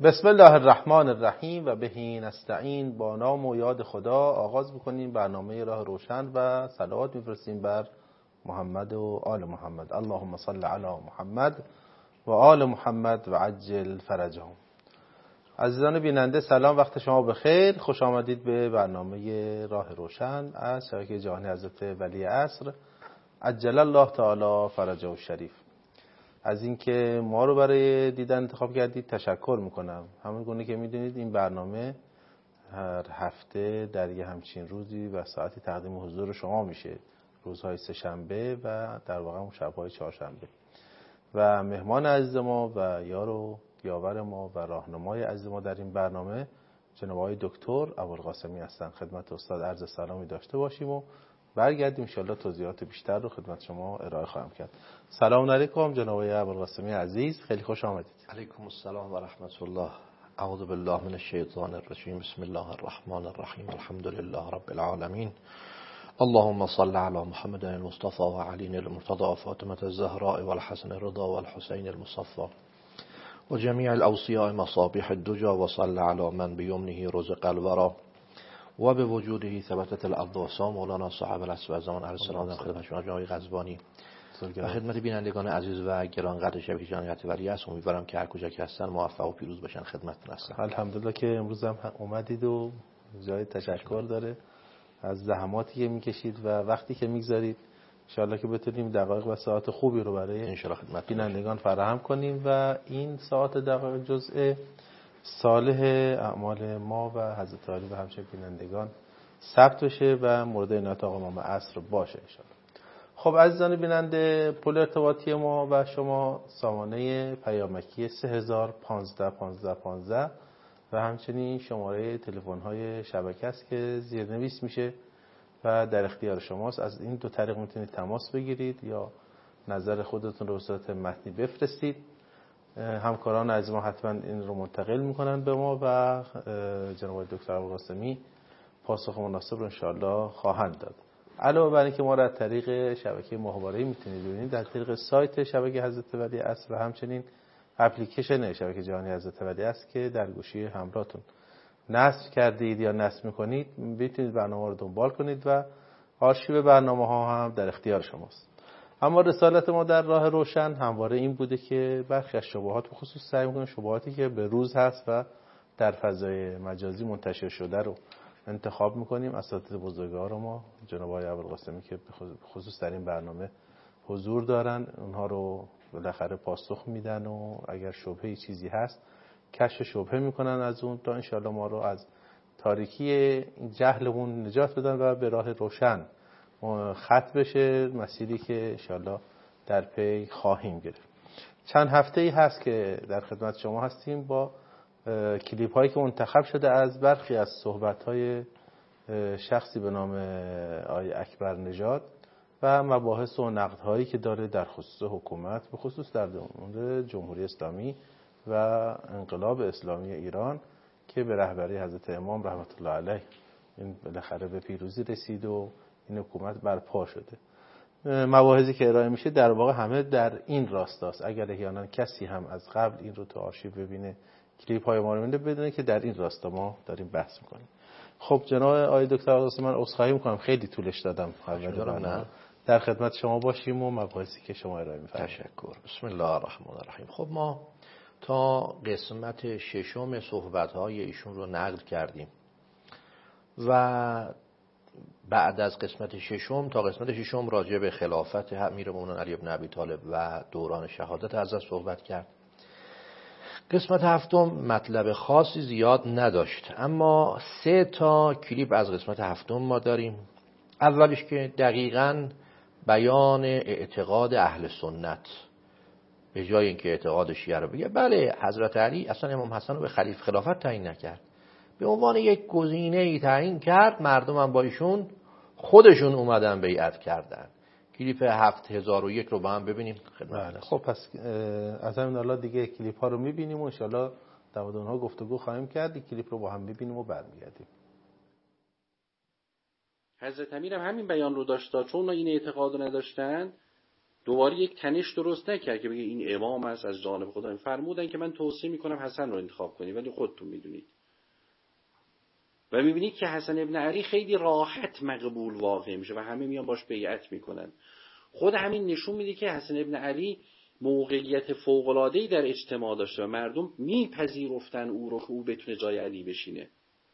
بسم الله الرحمن الرحیم و بهی نستعین. با نام و یاد خدا آغاز بکنیم برنامه راه روشن و صلوات میفرستیم بر محمد و آل محمد. اللهم صل علی محمد و آل محمد و عجل فرجهم. عزیزان بیننده سلام، وقت شما بخیر. خوش آمدید به برنامه راه روشن از شبکه جهانی حضرت ولی عصر عجل الله تعالی فرجه الشریف. از اینکه ما رو برای دیدن انتخاب کردید تشکر میکنم. همون گونه که میدونید این برنامه هر هفته در یه همچین روزی و ساعتی تقدیم حضور شما میشه، روزهای سه شنبه و در واقع شبهای چهارشنبه. و مهمان عزیز ما و یار و یاور ما و راهنمای عزیز ما در این برنامه جناب آقای دکتر ابوالقاسمی هستند. خدمت استاد عرض سلامی داشته باشیم و برگردیم ان شاءالله توضیحات بیشتر رو خدمت شما ارائه خواهم کرد. سلام علیکم جناب آقای ابوالقاسمی عزیز، خیلی خوش آمدید. علیکم السلام و رحمت الله. اعوذ بالله من الشیطان الرجیم. بسم الله الرحمن الرحیم. الحمد لله رب العالمین. اللهم صل علی محمد المصطفى و علی المرتضى و فاطمه الزهراء و الحسن الرضا و الحسین المصفى و جمیع الاوصیاء مصابیح الدجا و صل علی من بیمنه رزق الورا و به وجوده ثبتت الارض و سام مولانا صاحب العصر و زمان علیه السلام. در خدمت شما جناب قزوانی و خدمت بینندگان عزیز و گرانقدر شبکه جهانی حضرت ولی عصر. امیدوارم که هر کجا که هستن موفق و پیروز باشن. خدمتتون هستم. الحمدلله که امروز هم اومدید و جای تشکر داره از زحماتی که میکشید و وقتی که میگذارید. انشاءالله که بتونیم دقایق و ساعت خوبی رو برای انشاءالله خدمت بینندگان فراهم کنیم و این ساعت دقایق جزء صالح اعمال ما و حضرت علی و همچنین بینندگان ثبت بشه و مورد عنایت آقا امام عصر باشه انشاءالله. خب عزیزان بیننده، پل ارتباطی ما و شما سامانه پیامکی 3015 و همچنین شماره تلفن‌های شبکه است که زیرنویس میشه و در اختیار شماست. از این دو طریق میتونید تماس بگیرید یا نظر خودتون رو به صورت متنی بفرستید. همکاران از ما حتما این رو منتقل میکنن به ما و جناب دکتر ابوالقاسمی پاسخ مناسب رو انشاءالله خواهند داد. علاوه بر اینکه ما را از طریق شبکه ماهواره‌ای میتونید ببینید، در طریق سایت شبکه حضرت ولی عصر و همچنین اپلیکیشن شبکه جهانی حضرت ولی عصر که در گوشی همراهتون نصب کردید یا نصب میکنید میتونید برنامه رو دنبال کنید و آرشیو برنامه ها هم در اختیار شماست. اما رسالت ما در راه روشن همواره این بوده که برخی از شبهات، به خصوص سعی میکنیم شبهاتی که به روز هست و در فضای مجازی منتشر شده رو انتخاب میکنیم. اساتید بزرگوار ما جناب آقای ابوالقاسمی که خصوص در این برنامه حضور دارن، اونها رو بالاخره پاسخ میدن و اگر شبهه چیزی هست کشف شبهه میکنن از اون تا انشاءالله ما رو از تاریکی جهلمون نجات بدن و به راه روشن خط بشه مسیری که انشاءالله در پی خواهیم گرفت. چند هفته‌ای هست که در خدمت شما هستیم با کلیپ هایی که منتخب شده از برخی از صحبت های شخصی به نام آقای اکبر نژاد و مباحث و نقد هایی که داره در خصوص حکومت، به خصوص در مورد جمهوری اسلامی و انقلاب اسلامی ایران که به رهبری حضرت امام رحمت الله علیه این بالاخره به پیروزی رسید و این حکومت برپا شده. مباحثی که ارائه میشه در واقع همه در این راستاست. اگر احیانا کسی هم از قبل این رو تو آرشیو ببینه، کلیپ های ما رو ببینه، بدونه که در این راستا ما داریم بحث میکنیم. خب جناب آقای دکتر ابوالقاسمی، من عذرخواهی میکنم خیلی طولش دادم. نه، در خدمت شما باشیم و مباحثی که شما ارائه میفرمایید. تشکر. بسم الله الرحمن الرحیم. خب ما تا قسمت ششم صحبت‌های ایشون رو نقل کردیم و بعد از قسمت ششم تا قسمت ششم راجع به خلافت امیرالمومنین علی بن ابی طالب و دوران شهادت حضرت صحبت کرد. قسمت هفتم مطلب خاصی زیاد نداشت، اما 3 تا کلیپ از قسمت هفتم ما داریم. اولیش که دقیقاً بیان اعتقاد اهل سنت، به جای اینکه اعتقاد شیعه رو بگه، بله حضرت علی اصلا امام حسن رو به خلافت تعیین نکرد، به عنوان یک گزینه‌ای تعیین کرد، مردم هم با ایشون خودشون اومدن بیعت کردن. کلیپ 7001 رو با هم ببینیم. بله. خب پس از همین حالا دیگه کلیپ ها رو میبینیم و انشالله در مورد اونها گفتگو خواهیم کرد. کلیپ رو با هم ببینیم و برمیگردیم. حضرت امیر هم همین بیان رو داشت، چون این اعتقاد رو نداشتن دوباره یک تنش درست نکرد که بگه این امام است از جانب خدا. فرمودن که من توصیه میکنم حسن رو انتخاب کنید، ولی خودتون میدونید. و میبینید که حسن ابن علی خیلی راحت مقبول واقع میشه و همه میان باش بیعت میکنن. خود همین نشون میده که حسن ابن علی موقعیت فوق‌العاده‌ای در اجتماع داشته و مردم میپذیرفتن او رو که او بتونه جای علی بشینه.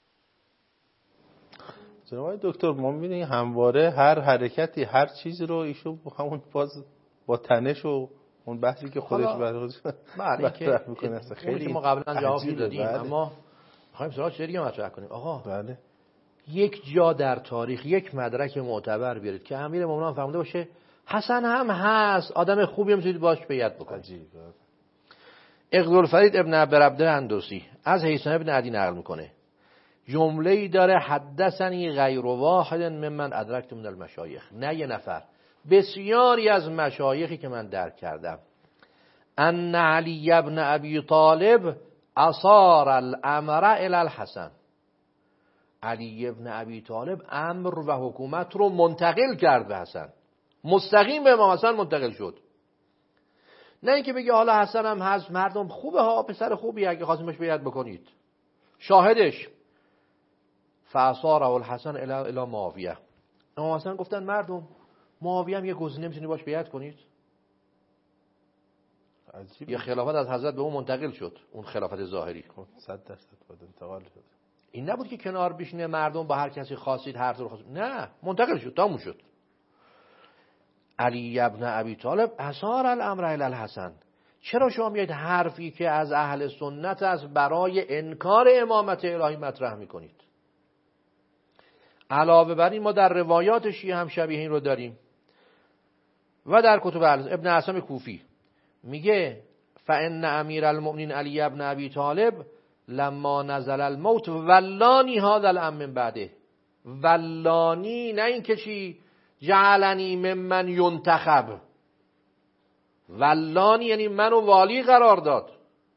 جناب دکتر ما می‌بینیم همواره هر حرکتی هر چیزی رو ایشون همون باز با تنش و اون بحثی که خودش مطرح میکنه خیلی ما قبلا جواب دادیم. اما می‌خوایم سراغ چیزی مطرح کنیم. آقا بله. یک جا در تاریخ یک مدرک معتبر بیارید که امیر مومنان فرموده باشه حسن هم هست، آدم خوبی میتونید باش بیعت بکنید. عجیب. اقدالفرید ابن عبدالعبد اندوسی از هیثم ابن عدی نقل میکنه، جمله‌ای داره حدثنی غیر واحد ممن ادرکت من المشایخ، نه یه نفر، بسیاری از مشایخی که من درک کردم، ان علی ابن ابی طالب اصار الامر الی الحسن، علی ابن ابی طالب امر و حکومت رو منتقل کرد به حسن، مستقیم به امام حسن منتقل شد. نه اینکه بگه حالا حسن هم هست، مردم خوبه ها، پسر خوبی، اگه خواستیمش بیعت بکنید. شاهدش فاصاره الحسن الی معاویه، امام حسن گفتن مردم معاویه هم یه گزینه میتونی باش بیعت کنید. یه خلافت از حضرت به اون منتقل شد، اون خلافت ظاهری 100% بود انتقال شد. این نبود که کنار بشینه مردم با هر کسی خواستید هر طور خواستید، نه، منتقل شد، تموم شد. علی ابن ابی طالب اصار الامر الی الحسن. چرا شما میایید حرفی که از اهل سنت است برای انکار امامت الهی مطرح میکنید؟ علاوه بر این ما در روایات شیعه هم شبیه این رو داریم و در کتب ابن عاصم کوفی میگه فان امیر المؤمنین علی ابن ابی طالب لما نزل الموت ولانی هذا الامر من بعده. ولانی نه این که چی جعلنی ممن ینتخب، ولانی یعنی منو والی قرار داد.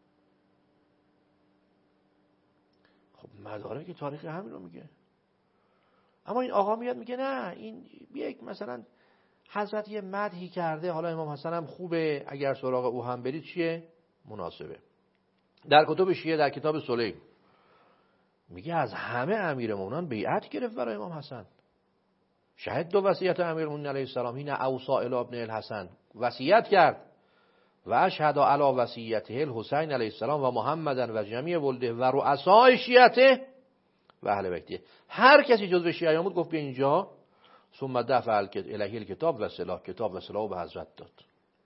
خب مدارک تاریخی همین رو میگه. اما این آقا میاد میگه نه، این یک مثلا حضرت یه مدحی کرده، حالا امام حسن هم خوبه، اگر سراغ او هم برید چیه مناسبه. در کتب شیعه در کتاب سلیم میگه از همه امیرالمومنین بیعت گرفت برای امام حسن. شهد دو وصیت امیرالمومنین علیه السلام این اوصا الی ابن الحسن، وصیت کرد و اشهد علی وصیته الحسین علیه السلام و محمدن و جمیع ولده و رؤسای شیعته و اهل بیته. هر کسی جزو شیعه بود گفت به اینجا، ثم دفع الیه الکتاب و سلاح، کتاب و سلاح به حضرت داد.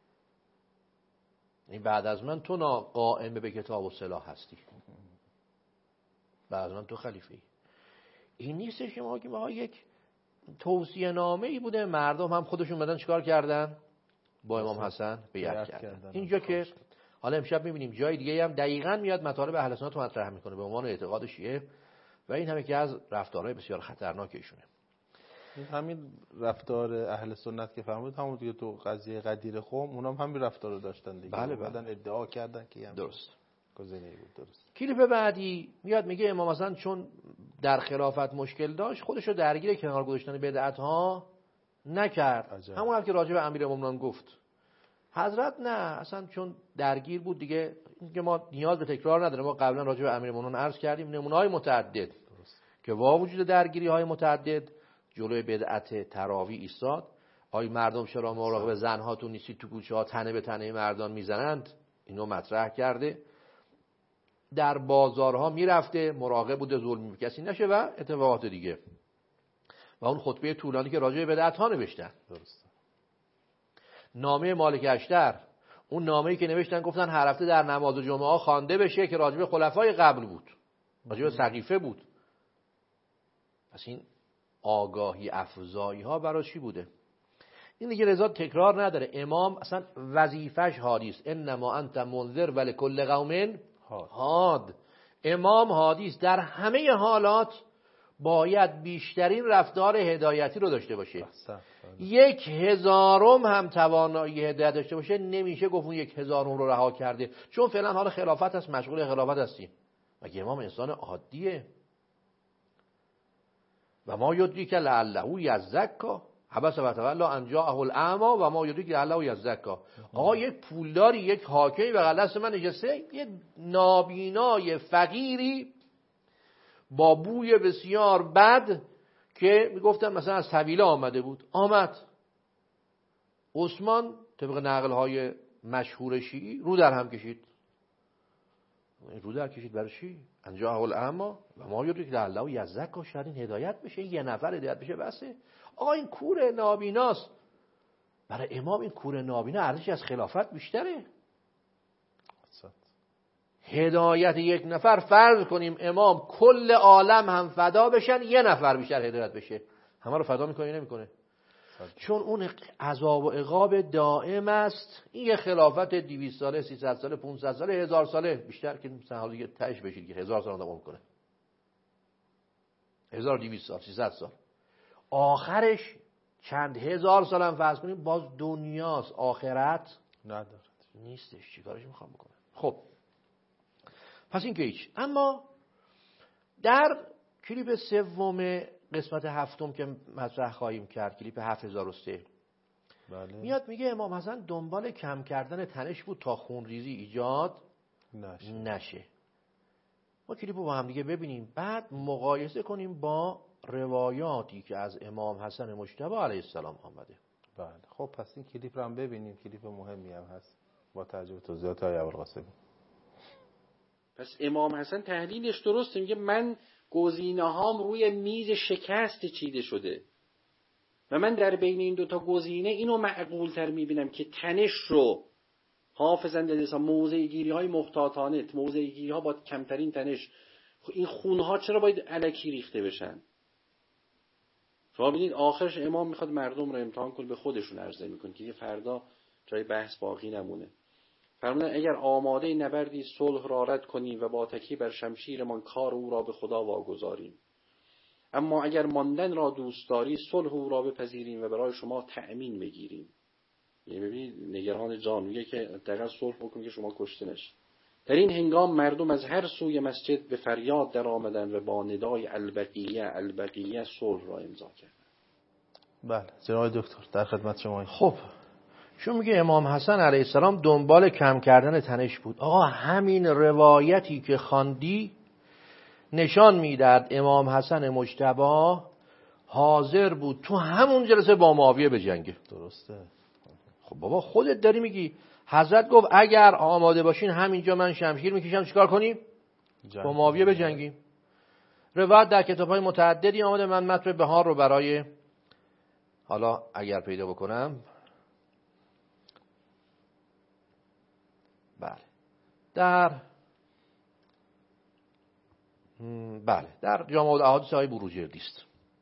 این بعد از من تو قائم به کتاب و سلاح هستی، بعد از من تو خلیفه ای. این نیستش که ما یک توصیه نامه ای بوده، مردم هم خودشون بدن چیکار کردن با امام حسن بیعت کردن. اینجا که حالا امشب میبینیم جای دیگه هم دقیقاً میاد مطالب اهل سنت رو مطرح میکنه به عنوان اعتقاد شیعه و این هم یکی از رفتارهای بسیار خطرناک ایشونه. همین رفتار اهل سنت که فرمود همون دیگه تو قضیه غدیر قم اونام همین رفتار رو داشتن دیگه. بله بعدن ادعا کردن که درست گزینه‌ای بود. درست. کلیپ بعدی میاد میگه امام حسن چون در خلافت مشکل داشت خودش رو درگیر کنار گذاشتن بدعت ها نکرد. همون هم که راجع به امیرالمومنین گفت حضرت نه، اصلا چون درگیر بود دیگه. اینکه ما نیاز به تکرار نداریم، ما قبلا راجع به امیرالمومنین عرض کردیم نمونه‌های متعدد که با وجود درگیری‌های متعدد جلوی بدعت تراوی ایستاد. آی مردم چرا مراقب زن‌هاتون نیستید، تو کوچه‌ها تنه به تنه مردان میزنند، اینو مطرح کرده. در بازارها میرفته مراقب بوده ظلم کسی نشه و اتفاقات دیگه. و اون خطبه طولانی که راجع به بدعت‌ها نوشتن. درست. نامه مالک اشتر، اون نامه‌ای که نوشتن گفتن هر هفته در نماز جمعه خوانده بشه که راجع به خلفای قبل بود، راجع به سقیفه بود. پس این آگاهی افزایی ها برای چی بوده؟ این دیگه رضا تکرار نداره. امام اصلا وظیفش هادی است. انما انت منذر ولکل قوم هاد. امام هادی است، در همه حالات باید بیشترین رفتار هدایتی رو داشته باشه. 1000 هم توانایی هدایت داشته باشه نمیشه گفت اون 1000 رو رها کرده، چون فعلا حال خلافت هست، مشغول خلافت هستیم. مگه امام انسان عادیه؟ و ما یدریک لعله یزکا، عبس و تولى ان جاءه الاعمی و ما یدریک لعله یزکا. آقا یک پولداری، یک حاکمی بغل دست من نشسته، یه نابینای فقیری با بوی بسیار بد که میگفتن مثلا از طویله آمده بود، آمد. عثمان طبق نقل‌های مشهور شیعی رو در هم کشید. رو در کشید برای چی؟ انجا اول اما و ما یدریک لعله یزکا، شاید این هدایت بشه، یه نفر هدایت بشه بسه. آقا این کور نابیناست. برای امام این کور نابینا ارزش از خلافت بیشتره. هدایت یک نفر، فرض کنیم امام کل عالم هم فدا بشن، یه نفر بیشتر هدایت بشه، همه رو فدا میکنه نمیکنه؟ چون اون عذاب و عقاب دائم است. این یه خلافت 200 ساله، 300 ساله، 500 ساله، 1000 ساله، بیشتر که مثلا دیگه تهش بشید که 1000 سال آدم کنه، 1200 سال، 300 سال، آخرش چند هزار سال هم فرض کنیم باز دنیاست، آخرت نداره، نیستش. چیکارش میخوام بکنه؟ خب پس این که هیچ. اما در کلیپ سوم قسمت هفتم که مطرح خواهیم کرد، کلیپ 7003، بله. میاد میگه امام حسن دنبال کم کردن تنش بود تا خونریزی ایجاد نشه. ما کلیپو با هم دیگه ببینیم، بعد مقایسه کنیم با روایاتی که از امام حسن مجتبی علیه السلام آمده. بله. خب پس این کلیپ رو هم ببینیم، کلیپ مهمی هم هست با توجه توضیحات آقای ابوالقاسمی. پس امام حسن تحلیلش درسته، میگه من گزینه‌هام روی میز شکست چیده شده و من در بین این دوتا گزینه اینو معقول تر میبینم که تنش رو حافظاً لذا موضع گیری های محتاطانه، موضع گیری ها با کمترین تنش، این خونها چرا باید الکی ریخته بشن؟ شما ببینید آخرش امام میخواد مردم رو امتحان کنه، به خودشون عرضه میکنه که فردا جای بحث باقی نمونه. فرمودن اگر آماده نبردی صلح را رد کنیم و با تکیه بر شمشیرمان کار او را به خدا واگذاریم، اما اگر ماندن را دوست داری صلح او را بپذیریم و برای شما تأمین بگیریم. یعنی ببینید نگران جان میگه که دقیقا صلح بکنید که شما کشته نشید. در این هنگام مردم از هر سوی مسجد به فریاد در آمدند و با ندای البقیه صلح را امضا کردند. بله جناب دکتر در خدمت شما. خب چون میگه امام حسن علیه السلام دنبال کم کردن تنش بود. آقا همین روایتی که خواندی نشان میداد امام حسن مجتبی حاضر بود تو همون جلسه با معاویه بجنگه. درسته. خب بابا خودت داری میگی حضرت گفت اگر آماده باشین همینجا من شمشیر میکشم، چیکار کنیم؟ با معاویه بجنگیم. روایت در کتاب‌های متعددی آمده، من متن بهار رو برای حالا اگر پیدا بکنم، در جامع الاحادیث های بروجردی است.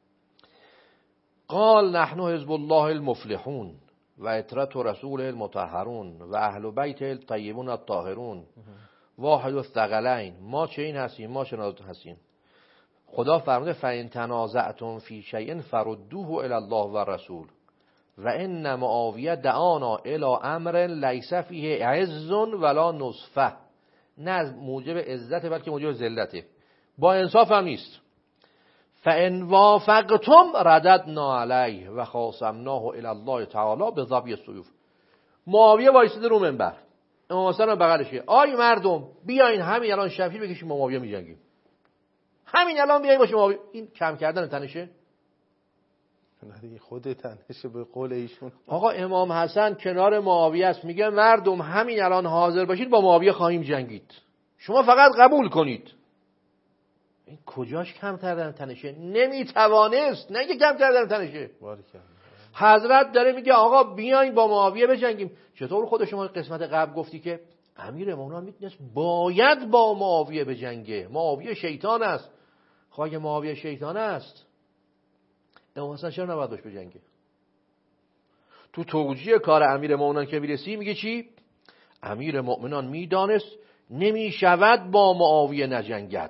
قال نحن حزب الله المفلحون و اطرت رسول المطهرون و اهل بیت الطیبون الطاهرون واحد الثقلین. ما چه این هستیم، ما چه هستیم. خدا فرموده فإن تنازعتم فی شیء فردوه الی الله و رسول و ان معاویه دعانا الی امر لیس فیه عز ولا نصفه. نه موجب عزت بلکه موجب ذلته، با انصاف هم نیست. فإن وافقتم رددنا علیه و خاصمناه الی الله تعالی بضبی السیوف. معاویه وایساده رو منبر، امام حسن بغلشه، آی مردم بیاین همین الان شمشیر بکشیم با معاویه میجنگیم، همین الان بیاین باشه معاویه. این کم کردن تنشه؟ نه دیگه خود تنشه به قول ایشون. آقا امام حسن کنار معاویه است، میگه مردم همین الان حاضر باشید با معاویه خواهیم جنگید، شما فقط قبول کنید. این کجاش کم کردن تنشه؟ نمیتوانست، نه که کم کردن تنشه. حضرت داره میگه آقا بیاین با معاویه بجنگیم. چطور خود شما قسمت قبل گفتی که امیر مومنان میتونست باید با معاویه بجنگه، معاویه شیطان است. خواهی معاویه شیطان است، امام حسن چرا نباید باش بجنگه؟ تو توجیه کار امیر مومنان که میرسی میگه چی؟ امیر مومنان میدانست نمیشود با معاویه نجنگد.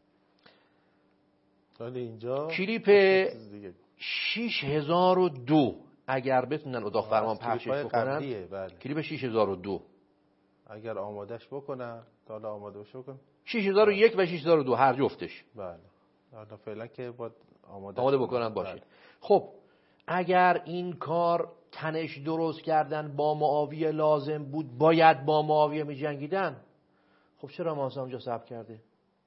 اینجا کلیپ 6002 اگر بتونن اتاق فرمان پخشش بکنن، کلیپ 6002 اگر آمادش بکنن، حالا آماده بکنن 6001 و 6002 هر جفتش. بله حالا فعلا که باید آماده بکنن باشه. خب اگر این کار تنش درست کردن با معاویه لازم بود، باید با معاویه می جنگیدن، خب چرا امام حسن اونجا صبر کرده؟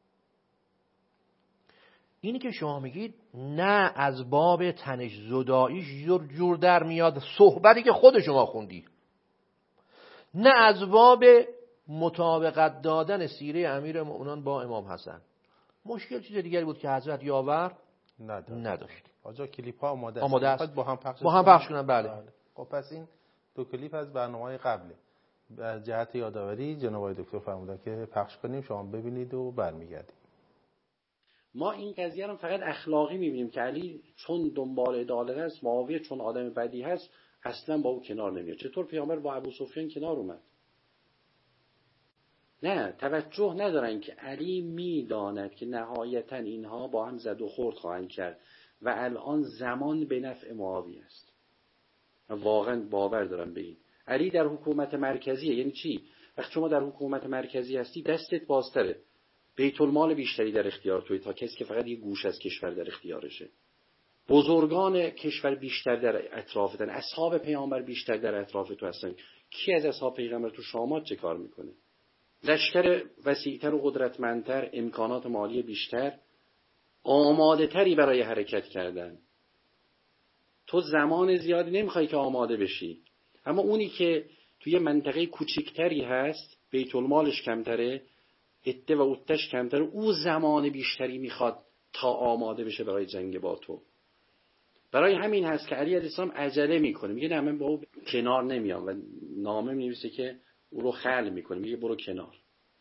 اینی که شما میگید نه از باب تنش زداییش جور در میاد صحبتی که خود شما خوندی، نه از باب مطابقت دادن سیره امیر مومنان با امام حسن. مشکل چیز دیگری بود که حضرت یاور نداشت. آجا کلیپ ها آماده است. با هم پخش کنن. بله. خب پس این 2 کلیپ از برنامه‌های قبله. به جهت یادآوری جناب آقای دکتر فرمودن که پخش کنیم، شما ببینید و برمیگردیم. ما این قضیه رو فقط اخلاقی می‌بینیم که علی چون دنبال عدالت است، معاویه چون آدم بدی هست، اصلا با او کنار نمیاد. چطور پیامبر با ابو سفیان کنار اومد؟ نه، توجه ندارن که علی میداند که نهایتا اینها با هم زد و خورد خواهند کرد و الان زمان به نفع معاویه است. من واقعا باور دارم به این. علی در حکومت مرکزیه. یعنی چی؟ وقتی شما در حکومت مرکزی هستی دستت بازتره، بیت المال بیشتری در اختیار توی تا کسی که فقط یه گوش از کشور در اختیارشه. بزرگان کشور بیشتر در اطرافتن، اصحاب پیامبر بیشتر در اطراف تو هستن. کی از اصحاب پیغمبر تو شامات چه کار میکنه؟ لشکر وسیع‌تر و قدرتمندتر، امکانات مالی بیشتر، آماده تری برای حرکت کردن. تو زمان زیادی نمیخوای که آماده بشی. اما اونی که توی منطقه کوچکتری هست، بیت المالش کمتره، عده و عدتش کمتره، او زمان بیشتری میخواد تا آماده بشه برای جنگ با تو. برای همین هست که علی علیه السلام عجله میکنه، میگه نه من با او کنار نمیام و نامه می‌نویسه که او رو خلع میکنه، میگه برو کنار.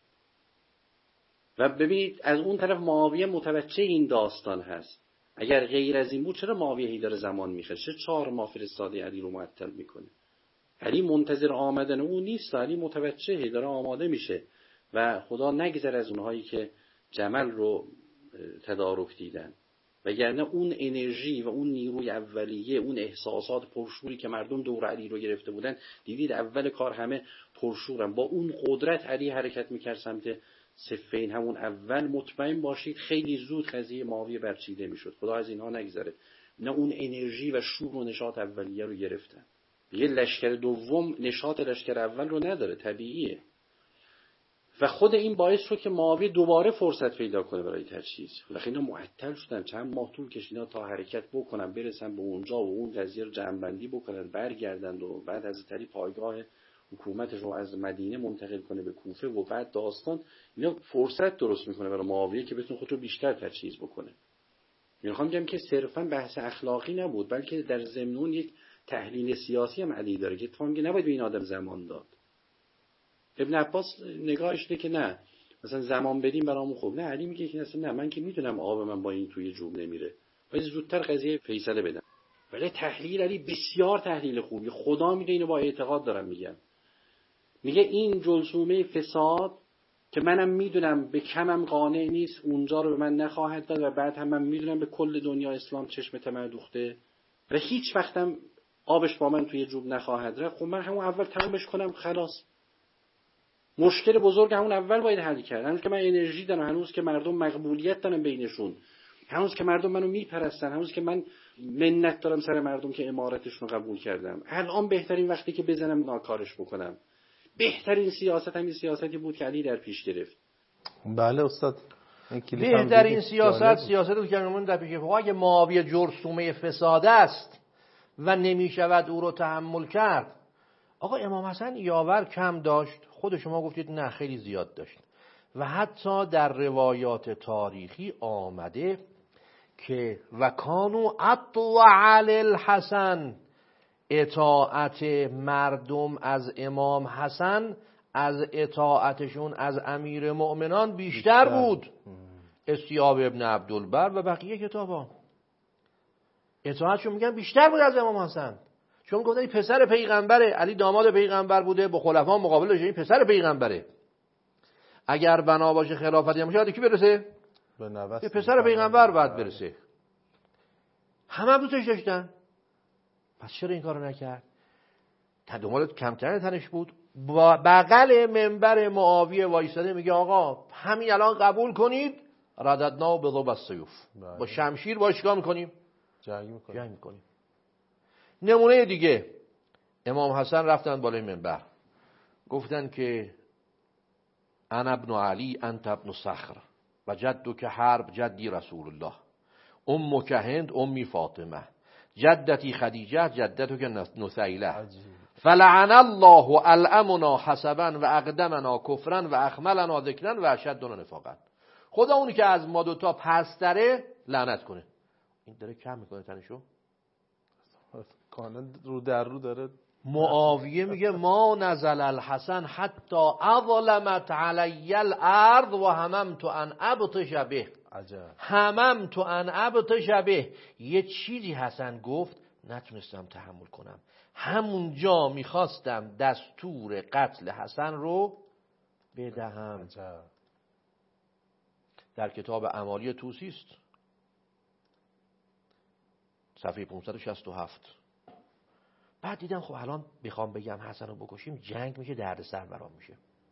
و ببینید از اون طرف معاویه متوجه این داستان هست. اگر غیر از این بود چرا معاویه هی داره زمان میخواد؟ چه 4 ماه فرستاده علی رو معطل میکنه؟ علی منتظر آمدن او نیست، علی متوجه هی داره آماده میشه و خدا نگذر از اونهایی که جمل رو تدارک دیدن، وگرنه اون انرژی و اون نیروی اولیه، اون احساسات پرشوری که مردم دور علی رو گرفته بودن، دیدید اول کار همه پرشورن، با اون قدرت علی حرکت میکرد سمت صفین. همون اول مطمئن باشید خیلی زود قضیه معاویه برچیده میشد. خدا از اینها نگذره. نه اون انرژی و شور و نشاط اولیه رو گرفتن. یه لشکر دوم نشاط لشکر اول رو نداره، طبیعیه. و خود این باعث شد که معاویه دوباره فرصت پیدا کنه برای تجهیز. ولی اینا معطل شدن، چند ماه طول کشیدن تا حرکت بکنن، برسن به اونجا و اون قضیه رو جمع‌بندی بکنن، برگردن و بعد از طریق پایگاه حکومتش رو از مدینه منتقل کنه به کوفه و بعد داستان. اینا فرصت درست میکنه برای معاویه که بتونه خودش رو بیشتر تجهیز بکنه. میخوام بگم که صرفا بحث اخلاقی نبود، بلکه در ضمن یک تحلیل سیاسی هم علی داره که اتفاقا نباید به این آدم زمان داد. ابن عباس نگاهش اینه که نه مثلا زمان بدیم برامون خوب، نه علی میگه که اصلا نه، من که میدونم آب من با این توی جوب نمیره، باید زودتر قضیه فیصله بدم. ولی تحلیل علی بسیار تحلیل خوبی، خدا میگه اینو با اعتقاد دارم میگم. میگه این جلسومه فساد که منم میدونم به کمم قانع نیست، اونجا رو به من نخواهد داد و بعد هم من میدونم به کل دنیا اسلام چشم طمع دوخته و هیچ وقتم آبش با من توی جوب نخواهد رفت. خب من همون اول تمامش کنم خلاص. مشکل بزرگ همون اول باید حل کرد. هنوز که من انرژی دارم، هنوز که مردم مقبولیت دارم بینشون، هنوز که مردم منو میپرستن، هنوز که من منت دارم سر مردم که امارتشون رو قبول کردم، الان بهترین وقتی که بزنم ناکارش بکنم. بهترین سیاست همین سیاستی بود که علی در پیش گرفت. بله استاد، بهترین سیاست بود که من در پیش گرفت. اگه معاویه جرثومه فساد است و نمیشود او رو تحمل کرد، آقا امام حسن یاور کم داشت؟ خود شما گفتید نه خیلی زیاد داشت. و حتی در روایات تاریخی آمده که و کانوا اطوع الحسن، اطاعت مردم از امام حسن از اطاعتشون از امیر مؤمنان بیشتر بود. استیاب ابن عبدالبر و بقیه کتابا اطاعتشون میگن بیشتر بود از امام حسن، چون گفتن این پسر پیغمبره، علی داماد پیغمبر بوده، با خلفا مقابل داشته، این پسر پیغمبره، اگر بنا باشه خلافت هم باشه کی برسه؟ به پسر پیغمبر باید برسه. همه دوستش داشتن، پس چرا این کارو نکرد؟ دنبال کمترین تنش بود. بغل منبر معاویه وایساده میگه آقا همین الان قبول کنید، رددنا بضرب السیوف، با شمشیر باش چیکار میکنیم؟ جنگ میکنیم. نمونه دیگه، امام حسن رفتن بالای منبر گفتن که انا ابن علی انت ابن صخر و جدک حرب جدی رسول الله امک هند امی فاطمه جدتی خدیجه جدتک نسیله فلعن الله الامنا حسبا و اقدمنا کفرا و اخملنا ذکرا و اشدنا نفاقا. خدا اونی که از ما دوتا پستره لعنت کنه. این داره کم میکنه تنشو، کانون رو در رو داره. معاویه میگه ما نزل الحسن حتی اظلمت علی الارض و هممت ان ابطش به. عجب. هممت ان ابطش به. یه چیزی حسن گفت نتونستم تحمل کنم، همونجا میخواستم دستور قتل حسن رو بدهم. عجب. در کتاب اعمالی طوسی است، صفحه 567. بعد دیدم خب الان بخوام بگم حسن رو بکشیم جنگ میشه، دردسر برام میشه،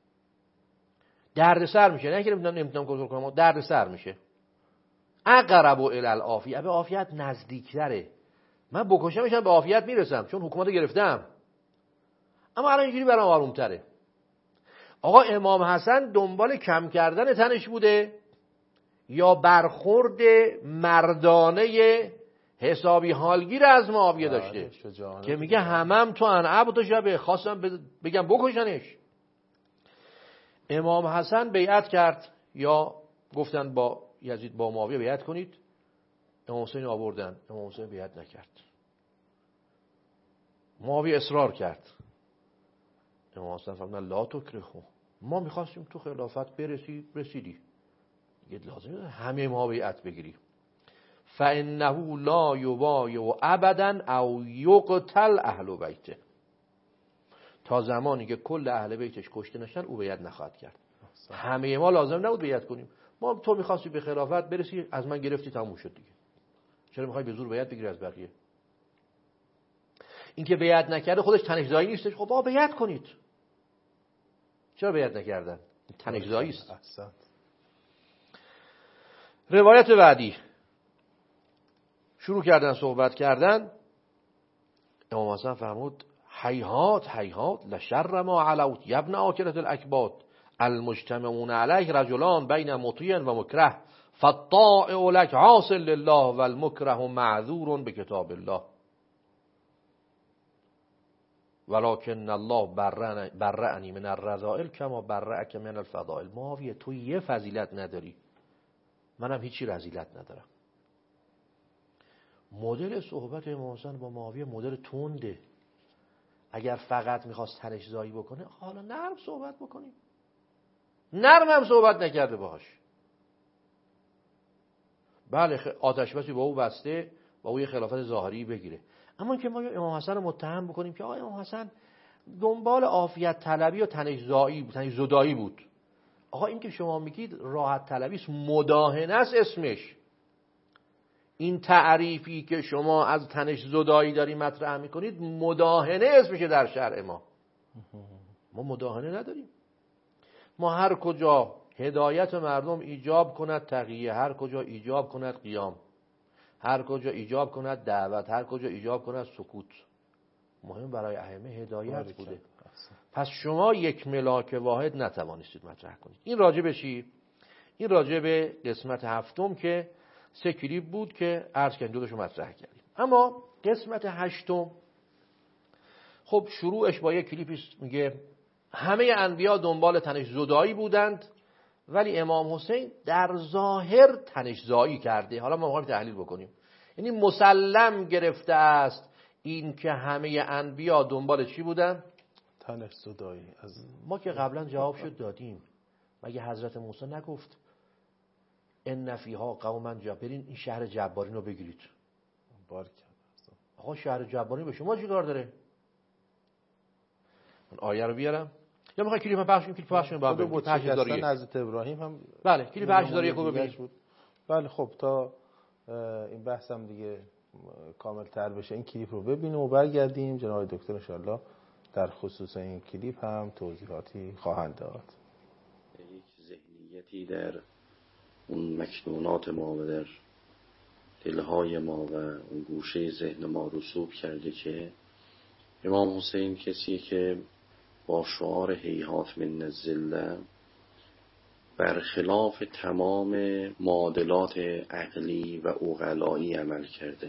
دردسر میشه، نه که نمیتونم کنترل کنم، دردسر میشه. اقرب الی العافیه، به عافیت نزدیکتره. من بکشمشم به عافیت میرسم چون حکومت گرفتم، اما الان اینجوری برام آرومتره. آقا امام حسن دنبال کم کردن تنش بوده یا برخورد مردانه حسابی حالگیر از معاویه داشته که میگه همم تو ان عبد شبه، خواستم بگم بکشنش. امام حسن بیعت کرد یا گفتن با یزید با معاویه بیعت کنید، امام حسین آوردن، امام حسین بیعت نکرد، معاویه اصرار کرد، امام حسن فرمود لا تکرهو، ما میخواستیم تو خلافت رسیدی دیگه، لازمه همه ما بیعت بگیری. فانه لا یبایع ابدا او یقتل اهل بیته، تا زمانی که کل اهل بیتش کشته نشن او بیعت نخواهد کرد. همه ما لازم نبود بیعت کنیم، ما تو می‌خواستی به خلافت برسی، از من گرفتی، تموم شد دیگه، چرا می‌خوای به زور بیعت بگیری از بقیه؟ این که بیعت نکرده خودش تنش‌زایی نیستش، خب آقا بیعت کنید، چرا بیعت نکردن؟ تنش‌زایی است. روایت بعدی، شروع کردن صحبت کردن، امام حسن فرمود هیهات هیهات لشر ما علوت یبن آکلت الاکباد المجتمعون علیه رجلان بین مطیع و مکره فالطائع لک عاص لله و المکره معذور به کتاب الله ولکن الله برعنی من الرذائل کما برعک من الفضائل. معاویه تو یه فضیلت نداری، منم هیچی رذیلت ندارم. مدل صحبت امام حسن با معاویه مدل تنده. اگر فقط میخواست تنش زایی بکنه حالا نرم صحبت بکنیم، نرم هم صحبت نکرده باهاش. بله آتش بسی با او بسته، با او یه خلافت ظاهری بگیره، اما که ما امام حسن رو متهم بکنیم که آقا امام حسن دنبال عافیت طلبی و تنش زدایی بود. آقا این که شما میگید راحت طلبی است، مداهنه است اسمش. این تعریفی که شما از تنش زدایی داری مطرح میکنید مداهنه اسمشه در شرع ما. ما مداهنه نداریم. ما هر کجا هدایت مردم ایجاب کند تقیه، هر کجا ایجاب کند قیام، هر کجا ایجاب کند دعوت، هر کجا ایجاب کند سکوت، مهم برای ائمه هدایت بوده. پس شما یک ملاک واحد نتوانستید مطرح کنید. این راجع به چی؟ این راجع به قسمت هفتم که 3 کلیپ بود که عرض کردیم، دو تاشو مطرح کردیم. اما قسمت هشتم خب شروعش با یک کلیپی میگه همه انبیا دنبال تنش زدایی بودند ولی امام حسین در ظاهر تنش زایی کرده. حالا ما میخوایم تحلیل بکنیم. یعنی مسلم گرفته است این که همه انبیا دنبال چی بودن؟ تنش زدایی. ما که قبلا جواب شد دادیم. مگه حضرت موسی نگفت ان فیها قوما جبارین، این شهر جبارین رو بگیرید؟ آقا شهر جبارین به شما چی کار داره؟ من آیه رو بیارم یا میخوای کلیپ پخش کنیم؟ کلیپ پخش کنیم با هم ببینیم. اصلا حضرت ابراهیم هم بله کلیپ 8001 رو ببینید. بله خب تا این بحثم دیگه کامل تر بشه این کلیپ رو ببینیم و برگردیم. جناب دکتر ان شاء الله در خصوص این کلیپ هم توضیحاتی خواهند داد. یک ذهنیتی در اون مکنونات ما و در دلهای ما و اون گوشه ذهن ما رسوب کرده که امام حسین کسیه که با شعار هیهات من الذله برخلاف تمام معادلات عقلی و عقلایی عمل کرده.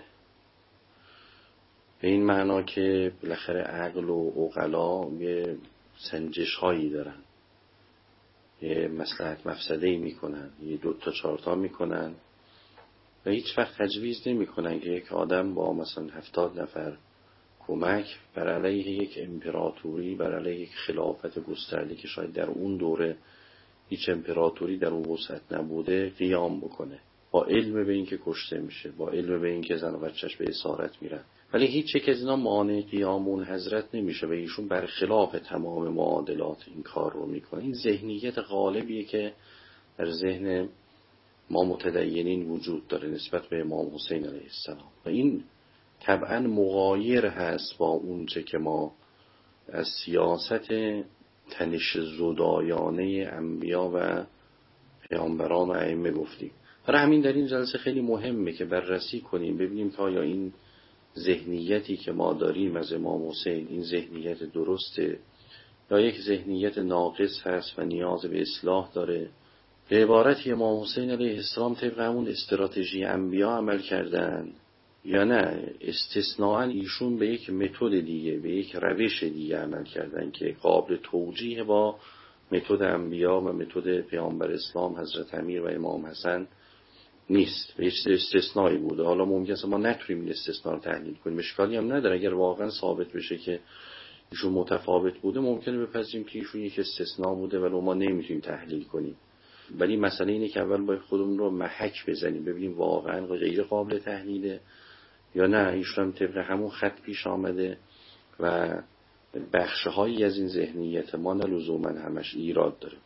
به این معنا که بالاخره عقل و عقلا یه سنجش هایی دارن، یه مصلحت مفسده‌ای میکنن، یه 2 تا 4 تا میکنن و هیچ وقت تجویز نمیکنن که یک آدم با مثلا 70 نفر کمک بر علیه یک امپراتوری، بر علیه یک خلافت گسترده که شاید در اون دوره هیچ امپراتوری در اون وسعت نبوده قیام بکنه، با علم به این که کشته میشه، با علم به این که زن و بچهش به اسارت میرن، ولی هیچ یک از اینا مانع قیام اون حضرت نمیشه و ایشون برخلاف تمام معادلات این کار رو میکنه. این ذهنیت غالبیه که در ذهن ما متدینین وجود داره نسبت به امام حسین علیه السلام و این طبعا مغایر هست با اونچه که ما از سیاست تنش زدایانه انبیا و پیامبران و ائمه گفتیم. برای همین در این جلسه خیلی مهمه که بررسی کنیم، ببینیم که آیا این ذهنیتی که ما داریم از امام حسین این ذهنیت درسته یا یک ذهنیت ناقص هست و نیاز به اصلاح داره. به عبارتی امام حسین علیه السلام طبق همون استراتژی انبیا عمل کردن یا نه استثناءً ایشون به یک متد دیگه، به یک روش دیگه عمل کردن که قابل توجیه با متد انبیا و متد پیامبر اسلام حضرت امیر و امام حسن نیست و یک استثنایی بوده. حالا ممکنه ما نتونیم این استثناء رو تحلیل کنیم، اشکالی هم نداره. اگر واقعا ثابت بشه که ایشون متفاوت بوده ممکنه بپذیریم که ایشون یک استثناء بوده ولی ما نمیتونیم تحلیل کنیم. ولی مسئله اینه که اول باید خودمون رو محک بزنیم ببینیم واقعا غیر قابل تحلیله یا نه ایشون هم طبق همون خط پیش آمده و بخشهایی از این ذهنیت ما نه لزوما همش ایراد داره.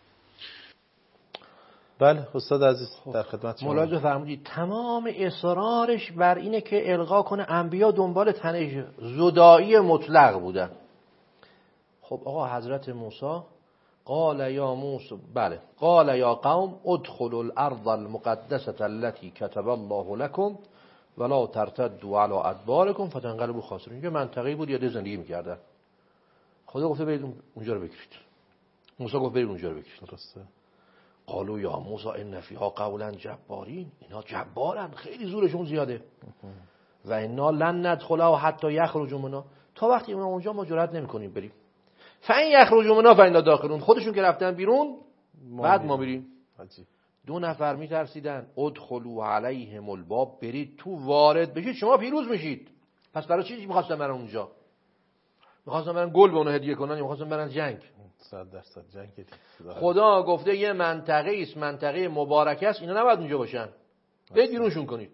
بله استاد عزیز در خدمت شما. ملاحظه فرمودید تمام اصرارش بر اینه که القا کنه انبیا دنبال تنش زدایی مطلق بودن. خب آقا حضرت موسی قال یا موسی، بله، قال یا قوم ادخلوا الارض المقدسه التي كتب الله لكم ولا ترتدوا على ادباركم فتنقلبوا خاسرین. یه منطقه‌ای بود یاد زندگی می‌کردن. خدا گفته برید اونجا رو بگیرید. موسی گفت برید اونجا رو بگیرید. درسته. قالوا یا موسی ان فیها قولا جبارین، اینا جبارن، خیلی زورشون زیاده. و انا لن ندخلها حتی یخرجوا منها، تا وقتی ما اونجا ما جرئت نمی‌کنیم بریم. فاین یخرجوا منها فانا داخلون، خودشون که رفتن بیرون بعد ما میریم. عجیب. 2 نفر میترسیدن ادخلوا علیهم الباب، برید تو وارد بشید شما پیروز میشید. پس برای چی می‌خواستن برن اونجا؟ می‌خواستن برن گل به اونها هدیه کنن یا می‌خواستن برن جنگ؟ 100% جنگ. خدا گفته یه منطقه است، منطقه مبارکه است، اینا نباید اونجا باشن، برید بیرونشون کنید.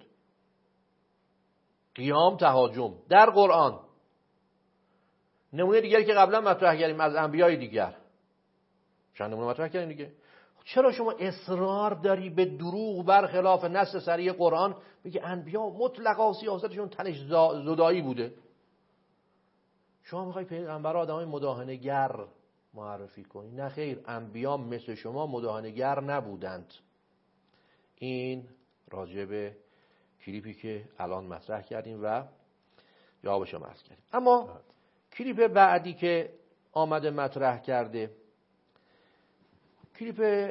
قیام تهاجم در قرآن. نمونه دیگری که قبلا مطرح کردیم از انبیای دیگر، چند نمونه مطرح کردیم دیگه. چرا شما اصرار داری به دروغ برخلاف نص صریح قرآن بگی انبیا مطلقا سیاستشون تنش زدایی بوده؟ شما میخوای پیغمبر آدمای مداهنه‌گر معرفی کنی؟ نه خیر، انبیا مثل شما مداهنه‌گر نبودند. این راجع به کلیپی که الان مطرح کردیم و جوابش رو عرض کردیم. اما کلیپ بعدی که آمده مطرح کرده، کلیپ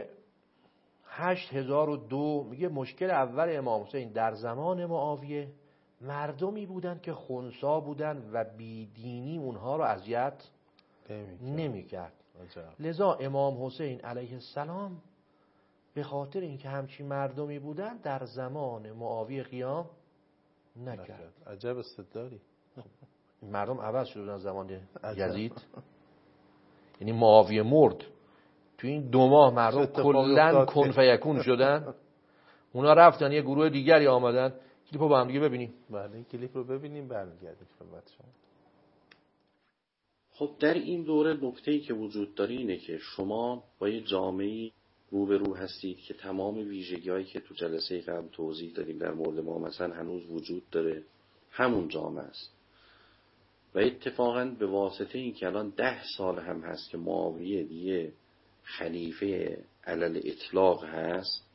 8002، میگه مشکل اول امام حسین در زمان معاویه مردمی بودن که خنثی بودن و بیدینی اونها رو اذیت نمی‌کرد. لذا امام حسین علیه السلام به خاطر اینکه همچین مردمی بودن در زمان معاویه قیام نکرد. عجب استدلالی. مردم عوض شدن زمان یزید. یعنی معاویه مرد، تو این 2 ماه مردم کلن کن فیکون شدن. اونا رفتن یه گروه دیگری آمدن. کلیپو با هم دیگه ببینیم. بله کلیپ رو ببینیم برمیگردیم خدمت شما. خب در این دوره نکته‌ای که وجود داره اینه که شما با یه جامعه‌ای روبرو هستید که تمام ویژگی‌هایی که تو جلسه قبل توضیح دادیم در مورد ما مثلا هنوز وجود داره، همون جامعه است. و اتفاقاً به واسطه این که الان 10 سال هم هست که معاویه دیگه خلیفه علل اطلاق هست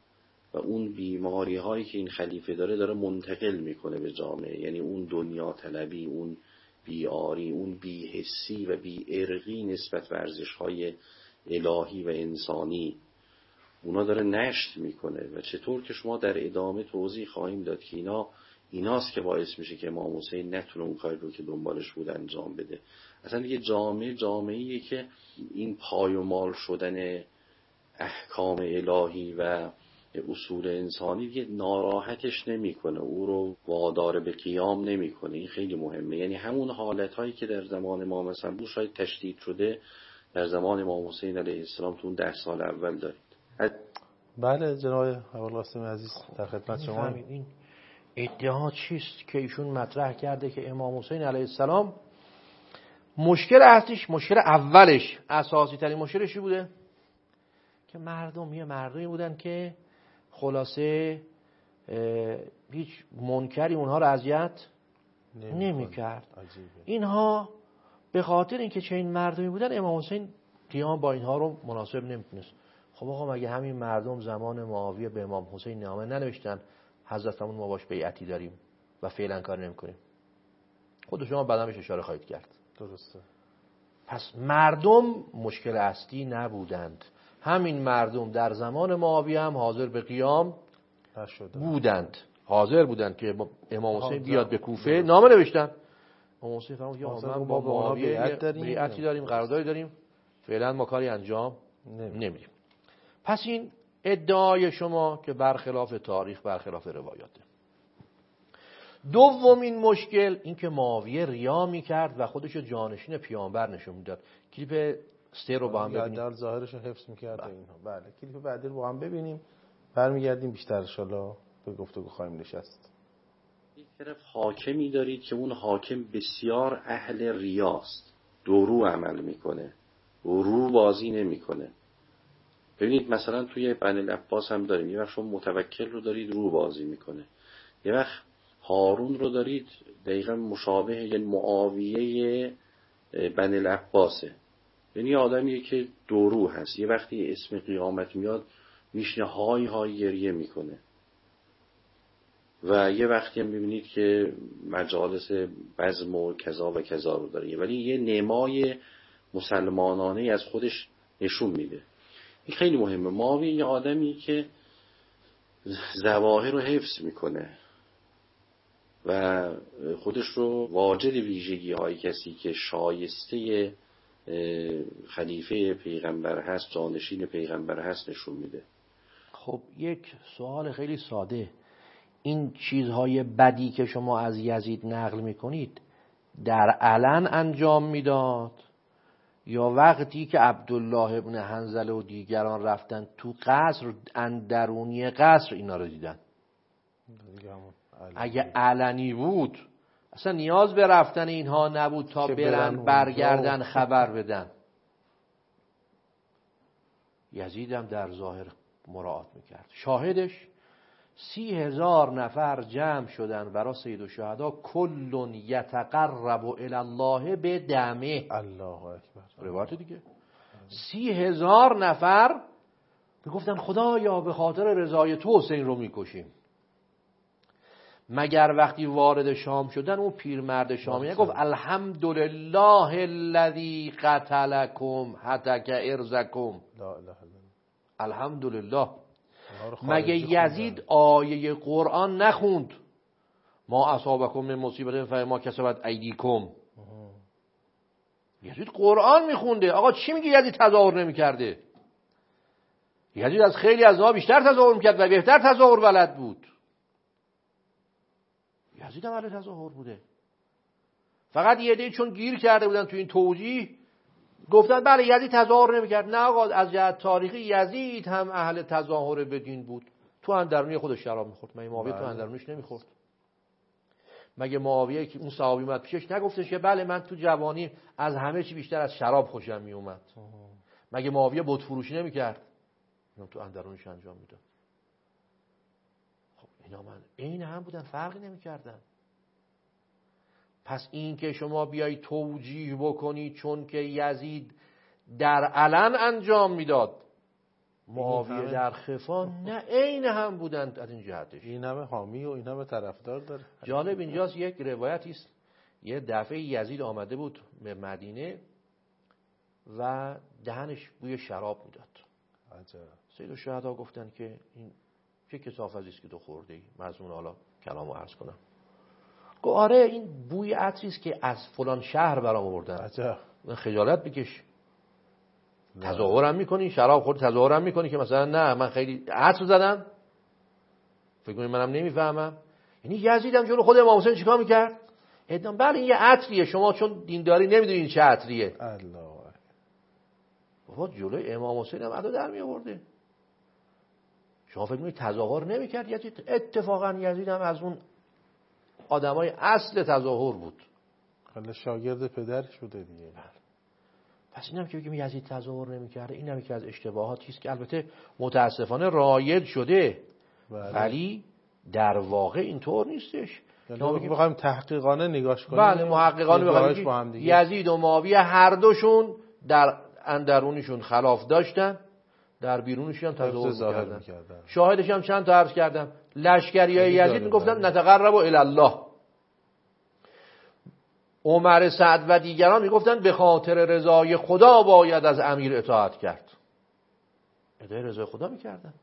و اون بیماری هایی که این خلیفه داره منتقل میکنه به جامعه. یعنی اون دنیا طلبی، اون بیاری، اون بی‌حسی و بی‌ارقی نسبت به ارزش‌های الهی و انسانی، اونا داره نشت میکنه. و چطور که شما در ادامه توضیح خواهیم داد که ایناست که باعث میشه که امام حسین نتونه اون کاری رو که دنبالش بود انجام بده. اصلا دیگه جامعه‌ایه که این پای و مال شدن احکام الهی و اصول انسانی دیگه ناراحتش نمیکنه، او رو وادار به قیام نمیکنه. این خیلی مهمه. یعنی همون حالتهایی که در زمان امام حسن بود شاید تشدید شده در زمان امام حسین علیه السلام تو اون 10 سال اول دارید. بله جناب ابوالقاسم عزیز در خدمت شما. این ادعا چیست که ایشون مطرح کرده که امام حسین علیه السلام مشکل اصلیش، مشکل اولش، اساسی ترین مشکلش بوده که مردمی بودن که خلاصه هیچ منکری اونها رو اذیت نمی‌کرد. اینها به خاطر اینکه چه این مردمی بودن امام حسین قیام با اینها رو مناسب نمی‌تونست. خب آقا مگه همین مردم زمان معاویه به امام حسین نامه ننوشتن حضرتمون ما باش بیعتی داریم و فعلا کار نمی‌کنیم؟ خود شما بعدا بهش اشاره خواهید کرد. درسته. پس مردم مشکل اصلی نبودند. همین مردم در زمان معاویه هم حاضر به قیام بودند. حاضر بودند که امام حسین بیاد به کوفه نامه نوشتن. امام حسین فرمود یا من با معاویه بیعتی داریم، قراردادی داریم، فعلا ما کاری انجام نمیدیم. پس این ادعای شما که برخلاف تاریخ، برخلاف روایاته. دومین مشکل این که معاویه ریا میکرد و خودشو جانشین پیامبر نشون میداد. کلیپ 3 رو با هم ببینیم. در ظاهرش رو حفظ میکرد اینها. بله کلیپ بعدی رو با هم ببینیم، برمیگردیم بیشتر ان شاء الله به گفتگو خواهیم نشست. یک طرف حاکمی دارید که اون حاکم بسیار اهل ریاست، دورو عمل میکنه، رو بازی نمیکنه. ببینید مثلا توی بنی العباس هم داریم، یه وقت شما متوکل رو دارید رو بازی میکنه، یه وقت هارون رو دارید دقیقا مشابه یعنی معاویه بنی العباسه. یعنی آدمیه که دورو هست، یه وقتی اسم قیامت میاد میشنه های های گریه میکنه و یه وقتی هم میبینید که مجالس بزم و کذا و کذا رو داره، ولی یه نمای مسلمانانه از خودش نشون میده. این خیلی مهمه. معاویه یه آدمی که ظواهر رو حفظ میکنه و خودش رو واجد ویژگی های کسی که شایسته خلیفه پیغمبر هست، جانشین پیغمبر هست نشون میده. خب یک سوال خیلی ساده، این چیزهای بدی که شما از یزید نقل میکنید در علن انجام میداد یا وقتی که عبدالله ابن حنظله و دیگران رفتن تو قصر، اندرونی قصر اینا رو دیدن؟ اگه علنی بود اصلا نیاز به رفتن اینها نبود تا برن برگردن خبر بدن. یزید هم در ظاهر مراعات میکرد. شاهدش 30,000 نفر جمع شدن برای سید الشهدا، کل یتقرب الی الله به دمه. الله اکبر. روایت دیگه 30,000 نفر میگفتن خدایا به خاطر رضای تو حسین رو میکشیم. مگر وقتی وارد شام شدن اون پیرمرد شامی گفت الحمدلله الذی قتلکم هتک ارزکم. لا اله الا الله. الحمدلله. مگه یزید آیه قرآن نخوند ما اصابکم من مصیبت فما کسبت ایدیکم؟ یزید قرآن میخونده. آقا چی میگه یزید تظاهر نمیکرده؟ یزید از خیلی از ما بیشتر تظاهر میکرد و بهتر تظاهر بلد بود. یزید هم اهل تظاهر بوده. فقط یه عده چون گیر کرده بودن تو این توجیه گفتن بله یزید تظاهر نمیکرد. نه آقا، از جهت تاریخی یزید هم اهل تظاهر به دین بود. تو اندرونی خودش شراب میخورد. مگه معاویه تو اندرونیش نمیخورد؟ مگه معاویه که اون صحابی اومد پیشش نگفتش که بله من تو جوانی از همه چی بیشتر از شراب خوشم میومد؟ مگه معاویه بت فروشی نمیکرد؟ اینا تو اندرونیش انجام میداد. خب اینا من عین هم بودن، فرقی نمیکردن. پس این که شما بیای توجیه بکنی چون که یزید در علن انجام میداد، معاویه در خفا نه عین هم بودند از این جهتش. این همه حامی و این همه طرفدار داره. جالب اینجاست یک روایتی است، یه دفعه یزید آمده بود به مدینه و دهنش بوی شراب میداد. عجب. سید الشهدا گفتن که این چه کثافتی است که تو خورده ای؟ مضمون حالا کلامو عرض کنم. گفت آره این بوی عطری است که از فلان شهر برام آوردن. عجب. خجالت بکش. تظاهرم میکنی، شراب خورد تظاهرم میکنی که مثلا نه من خیلی عطر زدم، فکر کنید منم نمیفهمم. یعنی یزیدم جلو خود امام حسین چیکار میکرد؟ ادام بله این یه عطریه، شما چون دینداری نمیدونین چه عطریه. الله. بابا جلوی امام حسین هم ادا در می آورده. شما فکر میکنید تظاهر نمیکرد یزید؟ اتفاقا یزید هم از اون آدمای اصل تظاهر بود. حالا شاگرد پدرش بوده دیگه. پس اینم که بگیم یزید تظاهر نمی‌کرده، اینم یکی از اشتباهاتی است که البته متاسفانه رایج شده. ولی در واقع اینطور نیستش. ما بخوایم تحقیقانه نگاش کنیم. بله محققانه بخوایم یزید و معاویه هر دوشون در اندرونشون خلاف داشتن، در بیرونشون هم تظاهر می‌کردن. شاهدش هم چند تا عرض کردم. لشکریای یزید میگفتن نتقرب الی الله. عمر سعد و دیگران میگفتن به خاطر رضای خدا باید از امیر اطاعت کرد. ادعای رضای خدا میکردن.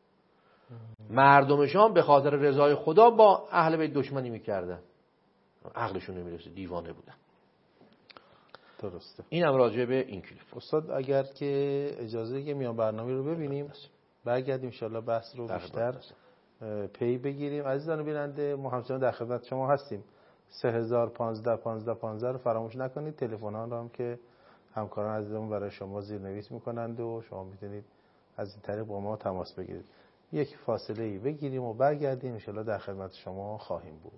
مردم شام به خاطر رضای خدا با اهل بیت دشمنی میکردن. عقلشون نمیرسید، دیوانه بودن. درسته. اینم راجع به این کلیپ. استاد اگر که اجازه که میان برنامه رو ببینیم برگردیم ان شاءالله بحث رو بیشتر پی بگیریم. عزیزان بیننده ما همچنان در خدمت شما هستیم. 3015 15 15 رو فراموش نکنید. تلفن ها رو هم که همکاران عزیزمون برای شما زیرنویس میکنند و شما میتونید از این طریق با ما تماس بگیرید. یک فاصله ای بگیریم و برگردیم ان شاءالله در خدمت شما خواهیم بود.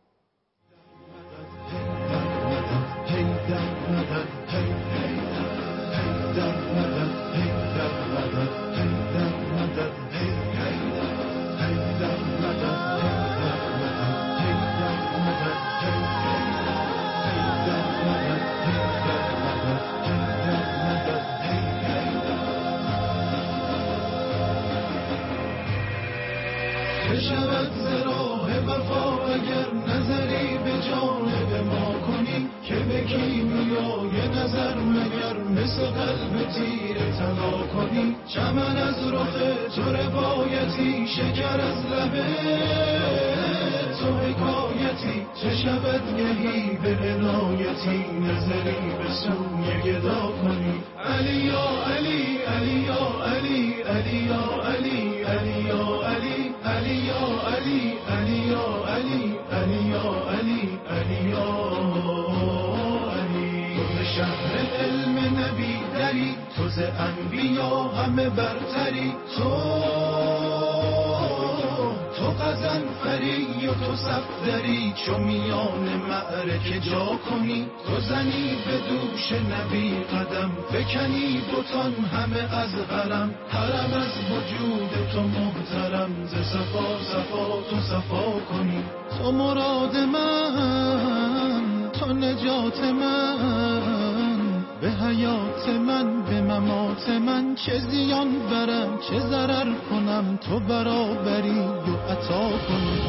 شود ز راه وفا اگر نظری به جانب ما کنی که به کیمیای نظر مگر مثل قلب تیر طلا کنی. چمن از رخ تو روایتی، شکر از لب تو حکایتی، چه شود گهی به عنایتی نظری به سوی گدا کنی. علی یا علی علی یا علی علی یا علی علی یا علی علی یا علی علی یا علی علی یا علی علی یا علی. تو ز شهر علم نبی دری، تو ز انبیا همه برتری، تو قزنفری و تو صفدری، چو میان معرکه جا کنی. تو زنی به دوش نبی قدم، فکنی بتان همه از غرم. حرم از وجود تو محترم، ز صفا صفا تو صفا کنی. تو مراد من، تو نجات من، به حیات من به ممات من. چه زیان برم چه ضرر کنم، تو برابری و عطا کنی.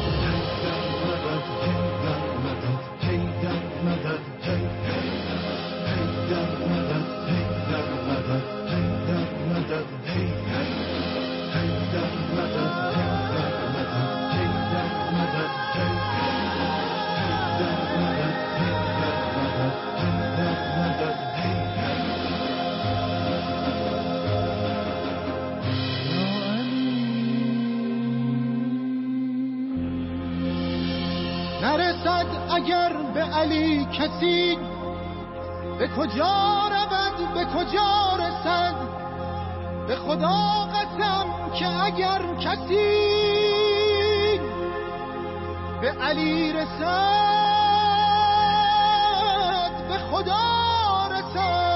نرسد اگر به علی کسی، به کجا رود به کجا رسد. به خدا قسم که اگر کسی به علی رسد، به خدا رسد.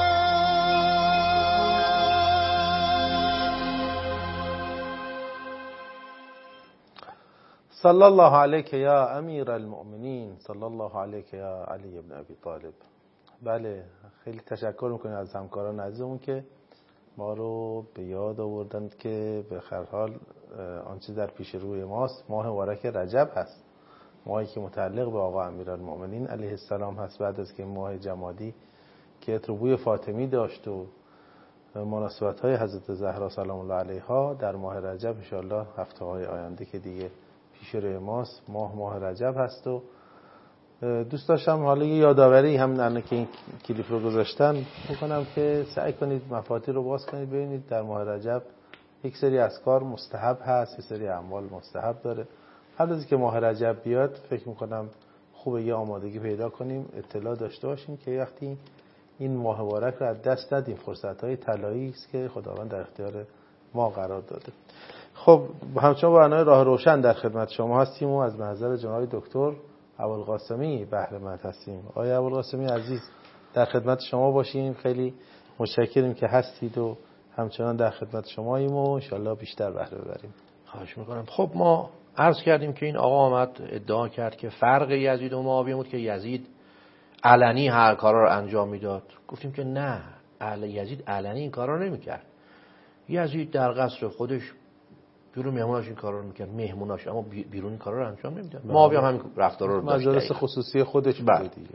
صلی الله علیک یا امیر المؤمنین، صلی الله علیک یا علی ابن ابی طالب. بله خیلی تشکر میکنیم از همکاران عزیزمون که ما رو به یاد آوردند که به هر حال آنچه در پیش روی ماست ماه مبارک رجب هست، ماهی که متعلق به آقا امیرالمؤمنین علیه السلام هست، بعد از که ماه جمادی که اتروبوی فاطمی داشت و مناسبت‌های حضرت زهرا سلام الله علیها، در ماه رجب ان شاء الله هفته‌های آینده که دیگه پیش روی ماست ماه رجب هست. و دوست داشتم حالا یه یادآوری هم الان که این کلیپ رو گذاشتن میکنم که سعی کنید مفاتیح رو باز کنید ببینید در ماه رجب یک سری اذکار مستحب هست، یک سری اعمال مستحب داره. قبل از اینکه ماه رجب بیاد فکر میکنم خوبه یه آمادگی پیدا کنیم، اطلاع داشته باشیم که وقتی این ماه مبارک رو از دست ندیم، فرصت‌های طلایی است که خداوند در اختیار ما قرار داده. خب همچنان برنامه راه روشن در خدمت شما هستیم و از نظر جناب دکتر ابوالقاسمی بهره مند هستیم. آقای ابوالقاسمی عزیز در خدمت شما باشیم، خیلی متشکریم که هستید و همچنان در خدمت شماییم و انشالله بیشتر بهره ببریم. خواهش میکنم. خب ما عرض کردیم که این آقا آمد ادعا کرد که فرق یزید و معاویه بود که یزید علنی هر کارا رو انجام میداد. گفتیم که نه، یزید علنی این کارا رو نمیکرد. یزید در قصر خودش جلو مهموناش این کارا رو میکرد، مهموناش، اما بیرون این کارا رو انجام نمیداد. معاویه هم همین رفتارا رو داشت. مجالس خصوصی خودش بود دیگه.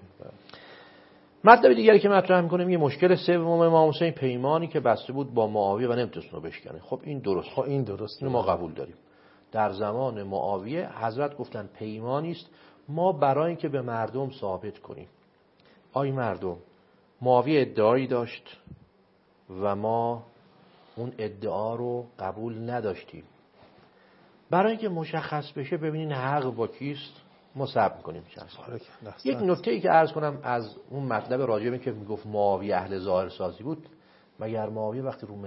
مطلب دیگری که مطرح می‌کنیم یه مشکل سوم امام حسین، پیمانی که بسته بود با معاویه و نمیتونست اونو بشکنه. خب این درست. خب این درست. اینو ما قبول داریم. در زمان معاویه حضرت گفتن پیمانی است ما برای اینکه به مردم ثابت کنیم. آی مردم، معاویه ادعایی داشت و ما اون ادعا رو قبول نداشتیم. برای اینکه مشخص بشه ببینین حق با کیست، ما صبر می‌کنیم چند سال. یک نکته‌ای که عرض کنم از اون مطلب راجبی که میگفت معاویه اهل ظاهر سازی بود، مگر معاویه وقتی رو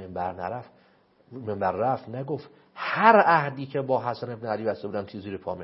منبر رفت نگفت هر عهدی که با حسن ابن علی بسته بودم زیر پامه؟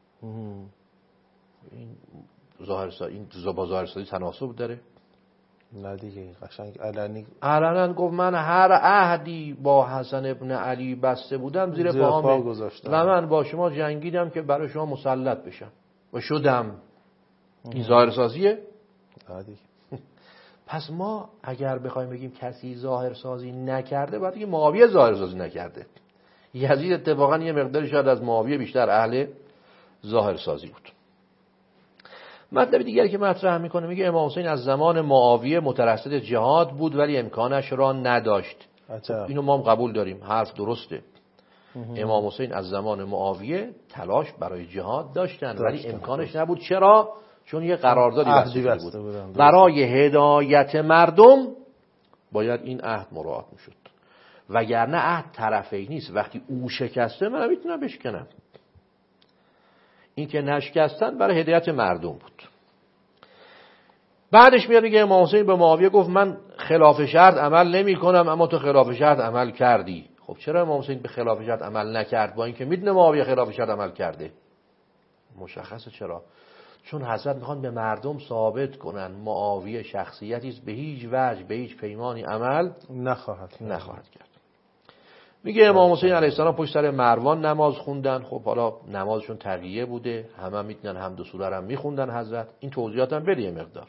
این ظاهر سازی، این با ظاهر سازی تناسب داره؟ نه دیگه، قشنگ علنا گفت من هر عهدی با حسن ابن علی بسته بودم زیر پامه گذاشتم و من با شما جنگیدم که برای شما مسلط بشم و شدم. این ظاهر سازیه؟ دیگه. پس ما اگر بخوایم بگیم کسی ظاهر سازی نکرده باید بگیم معاویه ظاهر سازی نکرده. یزید اتفاقا یه مقداری شاید از معاویه بیشتر اهل ظاهر سازی بود. مطلب دیگری که مطرح میکنه میگه امام حسین از زمان معاویه مترصد جهاد بود ولی امکانش را نداشت. اینو ما هم قبول داریم، حرف درسته. امام حسین از زمان معاویه تلاش برای جهاد داشتن ولی امکانش نبود. چرا؟ چون یه قراردادی بسته بود. برای هدایت مردم باید این عهد مراعات میشد، وگرنه عهد طرفی نیست. وقتی او شکسته من میتونم بشکنم. این که نشکستن برای هدایت مردم بود. بعدش میاد میگه امام حسین به معاویه گفت من خلاف شرط عمل نمی کنم اما تو خلاف شرط عمل کردی. خب چرا امام حسین به خلاف شرط عمل نکرد با اینکه میدونه معاویه خلاف شرط عمل کرده؟ مشخصه چرا. چون حضرت میخوان به مردم ثابت کنن معاویه شخصیتی است به هیچ وجه به هیچ پیمانی عمل نخواهد کرد. میگه امام حسین علیه السلام پشت سر مروان نماز خوندن. خب حالا نمازشون تقیه بوده، همه میتونن حمد و سوره هم میخوندن حضرت. این توضیحات هم بده یه مقدار.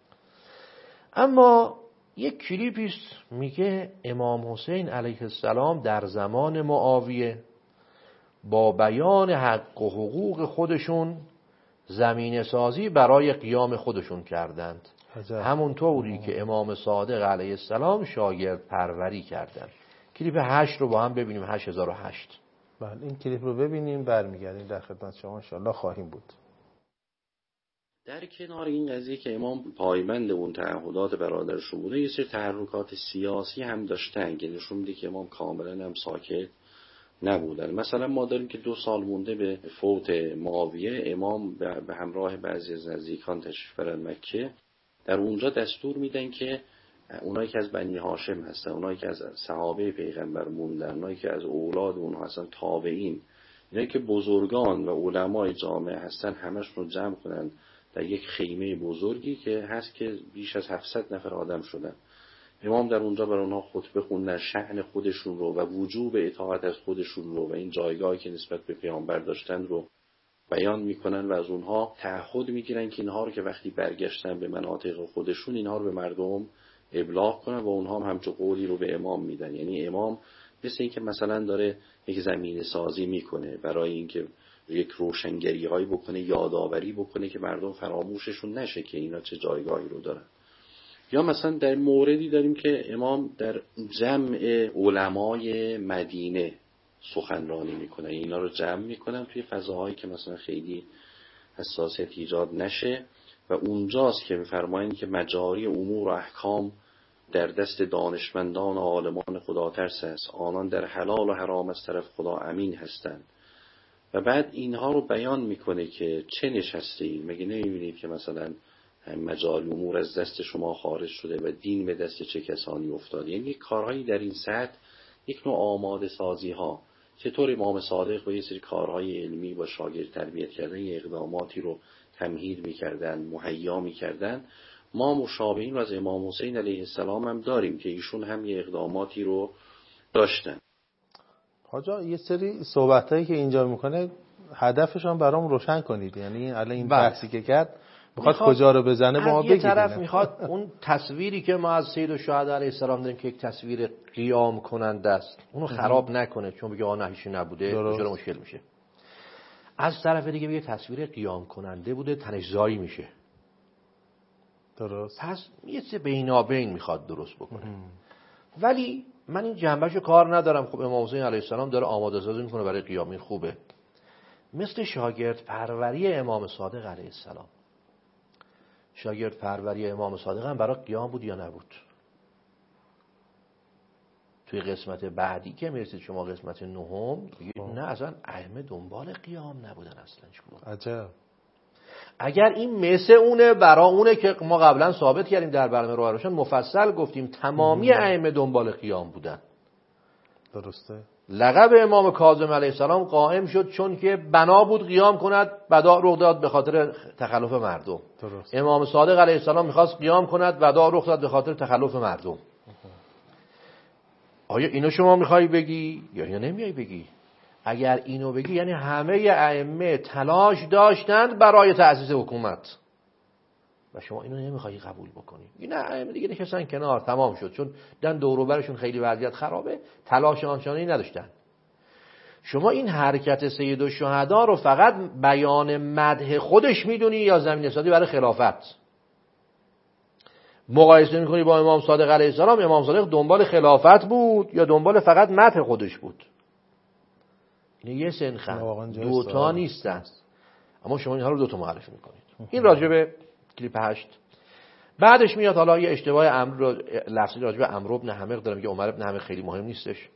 اما یک کلیپیست میگه امام حسین علیه السلام در زمان معاویه با بیان حق و حقوق خودشون زمینه سازی برای قیام خودشون کردند، همونطوری که امام صادق علیه السلام شاگرد پروری کردند. کلیپ 8 رو با هم ببینیم، 8008. بله این کلیپ رو ببینیم برمیگردیم در خدمت شما انشاءالله خواهیم بود. در کنار این قضیه که امام پایبند اون تعهدات برادرشون بوده، یه سری تحرکات سیاسی هم داشتن که نشون میده که امام کاملا هم ساکت نبودن. مثلا ما داریم که 2 سال مونده به فوت معاویه، امام به همراه بعضی از نزدیکان تشریف برن مکه. در اونجا دستور میدن که اونایی که از بنی هاشم هستن، اونایی که از صحابه پیغمبر موندن، اونایی که از اولاد اونها هستن، تابعین، اینایی که بزرگان و علمای جامعه هستن، همشون رو جمع کنن در یک خیمه بزرگی که هست که بیش از 700 نفر آدم شدن. امام در اونجا بر اونها خطبه خوندن، شأن خودشون رو و وجوب اطاعت از خودشون رو و این جایگاهی که نسبت به پیامبر داشتن رو بیان میکنن و از اونها تعهد میگیرن که اینها رو که وقتی برگشتن به مناطق خودشون اینها رو به مردم ابلاغ کنن و اونها هم همچون قولی رو به امام میدن. یعنی امام مثل این که مثلا داره یک زمین سازی میکنه برای اینکه یک روشنگری هایی بکنه، یادآوری بکنه که مردم فراموششون نشه که اینا چه جایگاهی رو دارن. یا مثلا در موردی داریم که امام در جمع علمای مدینه سخنرانی میکنه، اینا رو جمع میکنن توی فضاهایی که مثلا خیلی حساسیت ایجاد نشه و اونجاست که میفرمایند که مجاری امور و احکام در دست دانشمندان و عالمان خدا ترس است، آنان در حلال و حرام از طرف خدا امین هستند. و بعد اینها رو بیان میکنه که چه نشسته اید، مگه نمیبینید که مثلا مجاری امور از دست شما خارج شده و دین به دست چه کسانی افتاده. یعنی کارهایی در این سطح، یک نوع آماده سازی ها، چطور امام صادق با یه سری کارهای علمی با شاگرد تربیت کردن یه اقداماتی رو تمهید میکردن، مهیا میکردن. ما مشابهین رو از امام حسین علیه السلام هم داریم که ایشون هم یه اقداماتی رو داشتن. حاجا یه سری صحبتایی که اینجا میکنه هدفشون برام روشن کنید. یعنی الان این بحثی که کرد میخواد کجا رو بزنه با ما بگید. یه طرف میخواد اون تصویری که ما از سید الشهدا علیه السلام داریم که یک تصویر قیام کننده است اونو خراب نکنه، چون بگه آن هیچی نبوده چرا مشکل میشه. از طرف دیگه بگه تصویر قیام کننده بوده تنش زایی میشه. درست. پس یه چیز بینابین میخواد درست بکنه. ولی من این جنبهشو کار ندارم. خب امام حسین علیه السلام داره آماده سازی میکنه برای قیام، این خوبه. مثل شاگرد پروری امام صادق علیه السلام. شاگرد پروری امام صادق هم برای قیام بود یا نبود؟ توی قسمت بعدی که میرسید شما قسمت نهم بگید نه اصلا ائمه دنبال قیام نبودن اصلا. چیکار؟ عجب. اگر این مثل اونه برای اونه که ما قبلا ثابت کردیم در برنامه راه روشن مفصل گفتیم تمامی ائمه دنبال قیام بودن. درسته. لقب امام کاظم علیه السلام قائم شد چون که بنا بود قیام کند، بدا رخ داد به خاطر تخلف مردم. درست. امام صادق علیه السلام میخواست قیام کند، بدا رخ داد به خاطر تخلف مردم. آیا اینو شما میخوای بگی یا نمیای بگی؟ اگر اینو بگی یعنی همه ائمه تلاش داشتند برای تأسیس حکومت و شما اینو نمیخوای قبول بکنی. این ائمه دیگه نشستن کنار، تمام شد، چون دن دور و برشون خیلی وضعیت خرابه، تلاش آنچنانی نداشتن. شما این حرکت سید الشهدا رو فقط بیان مدح خودش میدونی یا زمینه سازی برای خلافت؟ مقایسه میکنی با امام صادق علیه السلام، امام صادق دنبال خلافت بود یا دنبال فقط مدح خودش بود؟ این یه سنخن، دوتا نیستن. اما شما اینها رو دوتا معرفی میکنید. این راجع به کلیپ 8. بعدش میاد حالا یه اشتباه لفظی راجع به عمرو بن حمق داره، میگه عمر بن حمق خیلی مهم نیستش.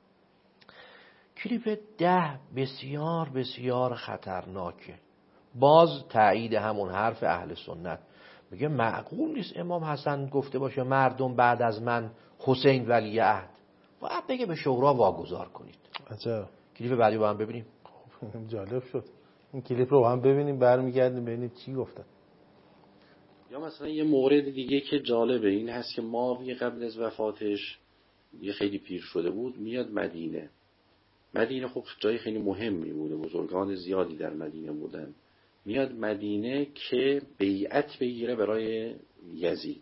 کلیپ 10 بسیار بسیار خطرناکه. باز تایید همون حرف اهل سنت. میگه معقول نیست امام حسن گفته باشه مردم بعد از من حسین ولی عهد، باید بگه به شورا واگذار کنید. عجب. کلیپ بعدی با هم ببینیم. خب جالب شد. این کلیپ رو با هم ببینیم، برمیگردیم ببینیم چی گفتن. یا مثلا یه مورد دیگه که جالبه این هست که معاویه قبل از وفاتش یه خیلی پیر شده بود، میاد مدینه. مدینه خب جای خیلی مهمی بوده، بزرگان زیادی در مدینه بودن. میاد مدینه که بیعت بگیره برای یزید.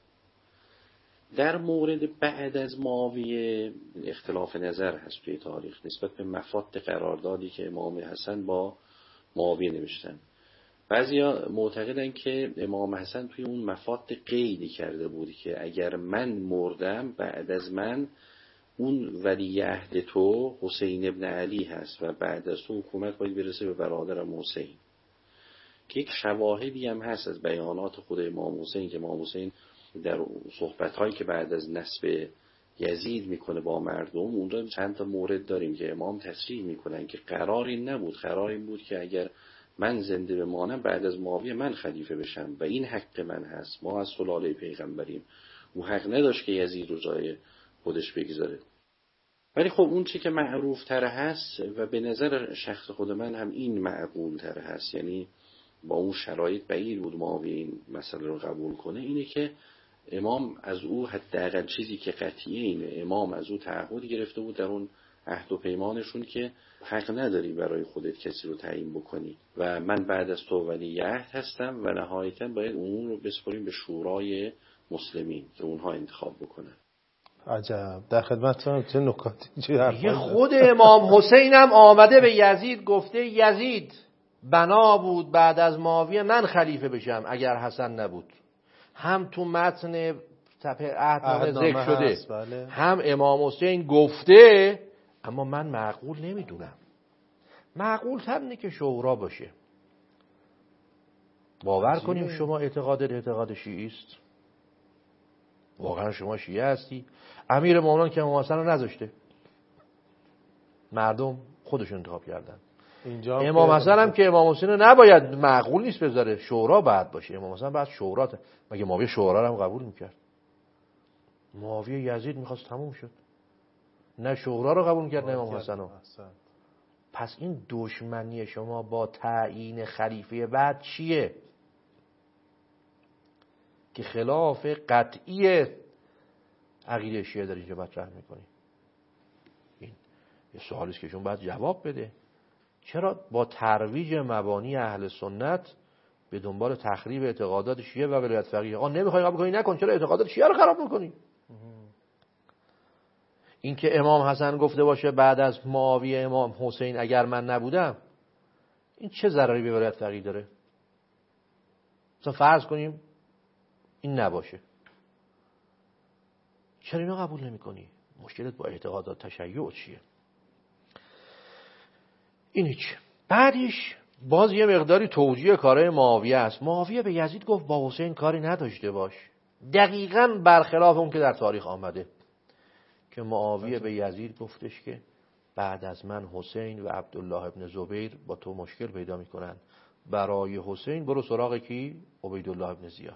در مورد بعد از معاویه اختلاف نظر هست توی تاریخ نسبت به مفاد قراردادی که امام حسن با معاویه نوشتن. بعضیا معتقدن که امام حسن توی اون مفاد قیدی کرده بود که اگر من مردم بعد از من اون ولی عهد تو حسین ابن علی هست و بعد از تو حکومت باید برسه به برادرم حسین. که یک شواهدی هم هست از بیانات خود امام حسین که امام حسین در صحبت‌هایی که بعد از نسب یزید میکنه با مردم، اونجا چند تا مورد داریم که امام تصریح میکنن که قرار این نبود، قرار این بود که اگر من زنده بمانم بعد از معاویه من خلیفه بشم و این حق من هست، ما از سلاله پیغمبریم. او حق نداشت که یزید رو جای خودش بگذاره. ولی خب اون چی که معروف تر هست و به نظر شخص خود من هم این معقول تر هست، یعنی با اون شرایط بعید بود معاویه این مسئله رو قبول کنه، اینه که امام از او حداقل چیزی که قطعیه اینه، امام از او تعهد گرفته بود در اون عهد و پیمانشون که حق نداری برای خودت کسی رو تعیین بکنی و من بعد از تو ولی عهد هستم و نهایتاً باید اون رو بسپاریم به شورای مسلمین که اونها انتخاب بکنن. عجب، در خدمتتون. چه نکاتی یه خود امام حسین هم آمده به یزید گفته یزید بنا بود بعد از معاویه من خلیفه بشم اگر حسن نبود. هم تو متن عهدنامه ذکر شده بله. هم امام حسین گفته، اما من معقول نمیدونم. معقول تر اینه که شورا باشه. باور کنیم شما اعتقاد شیعی است. واقعا شما شیعه هستی؟ امیر مومنان که امام حسن رو نذاشته، مردم خودشون انتخاب کردن. امام حسن هم که امام حسین رو نباید، معقول نیست بذاره، شورا باید باشه. امام حسن باید شورا مگه معاویه شورا رو هم قبول میکرد؟ معاویه یزید میخواست تموم شد، نه شورا رو قبول کرد نه امام حسن رو. پس این دشمنی شما با تعیین خلیفه بعد چیه که خلاف قطعی عقیده شیعه در اینجا مطرح میکنی؟ این یه سوالی است که شما باید جواب بده. چرا با ترویج مبانی اهل سنت به دنبال تخریب اعتقادات شیعه و ولایت فقیه؟ آقا نمیخوای قبول کنی نکن، چرا اعتقادات شیعه رو خراب میکنی؟ این که امام حسن گفته باشه بعد از معاویه امام حسین اگر من نبودم، این چه ضرری به ولایت فقیه داره؟ مثلا فرض کنیم این نباشه، چرا اینو قبول نمی کنی؟ مشکلت با اعتقادات تشیع چیه؟ این هیچ. بعدش باز یه مقداری توجیه کارهای معاویه است. معاویه به یزید گفت با حسین کاری نداشته باش، دقیقاً برخلاف اون که در تاریخ آمده که معاویه به یزید گفتش که بعد از من حسین و عبدالله ابن زبیر با تو مشکل پیدا میکنن، برای حسین برو سراغ کی؟ عبیدالله ابن زیاد.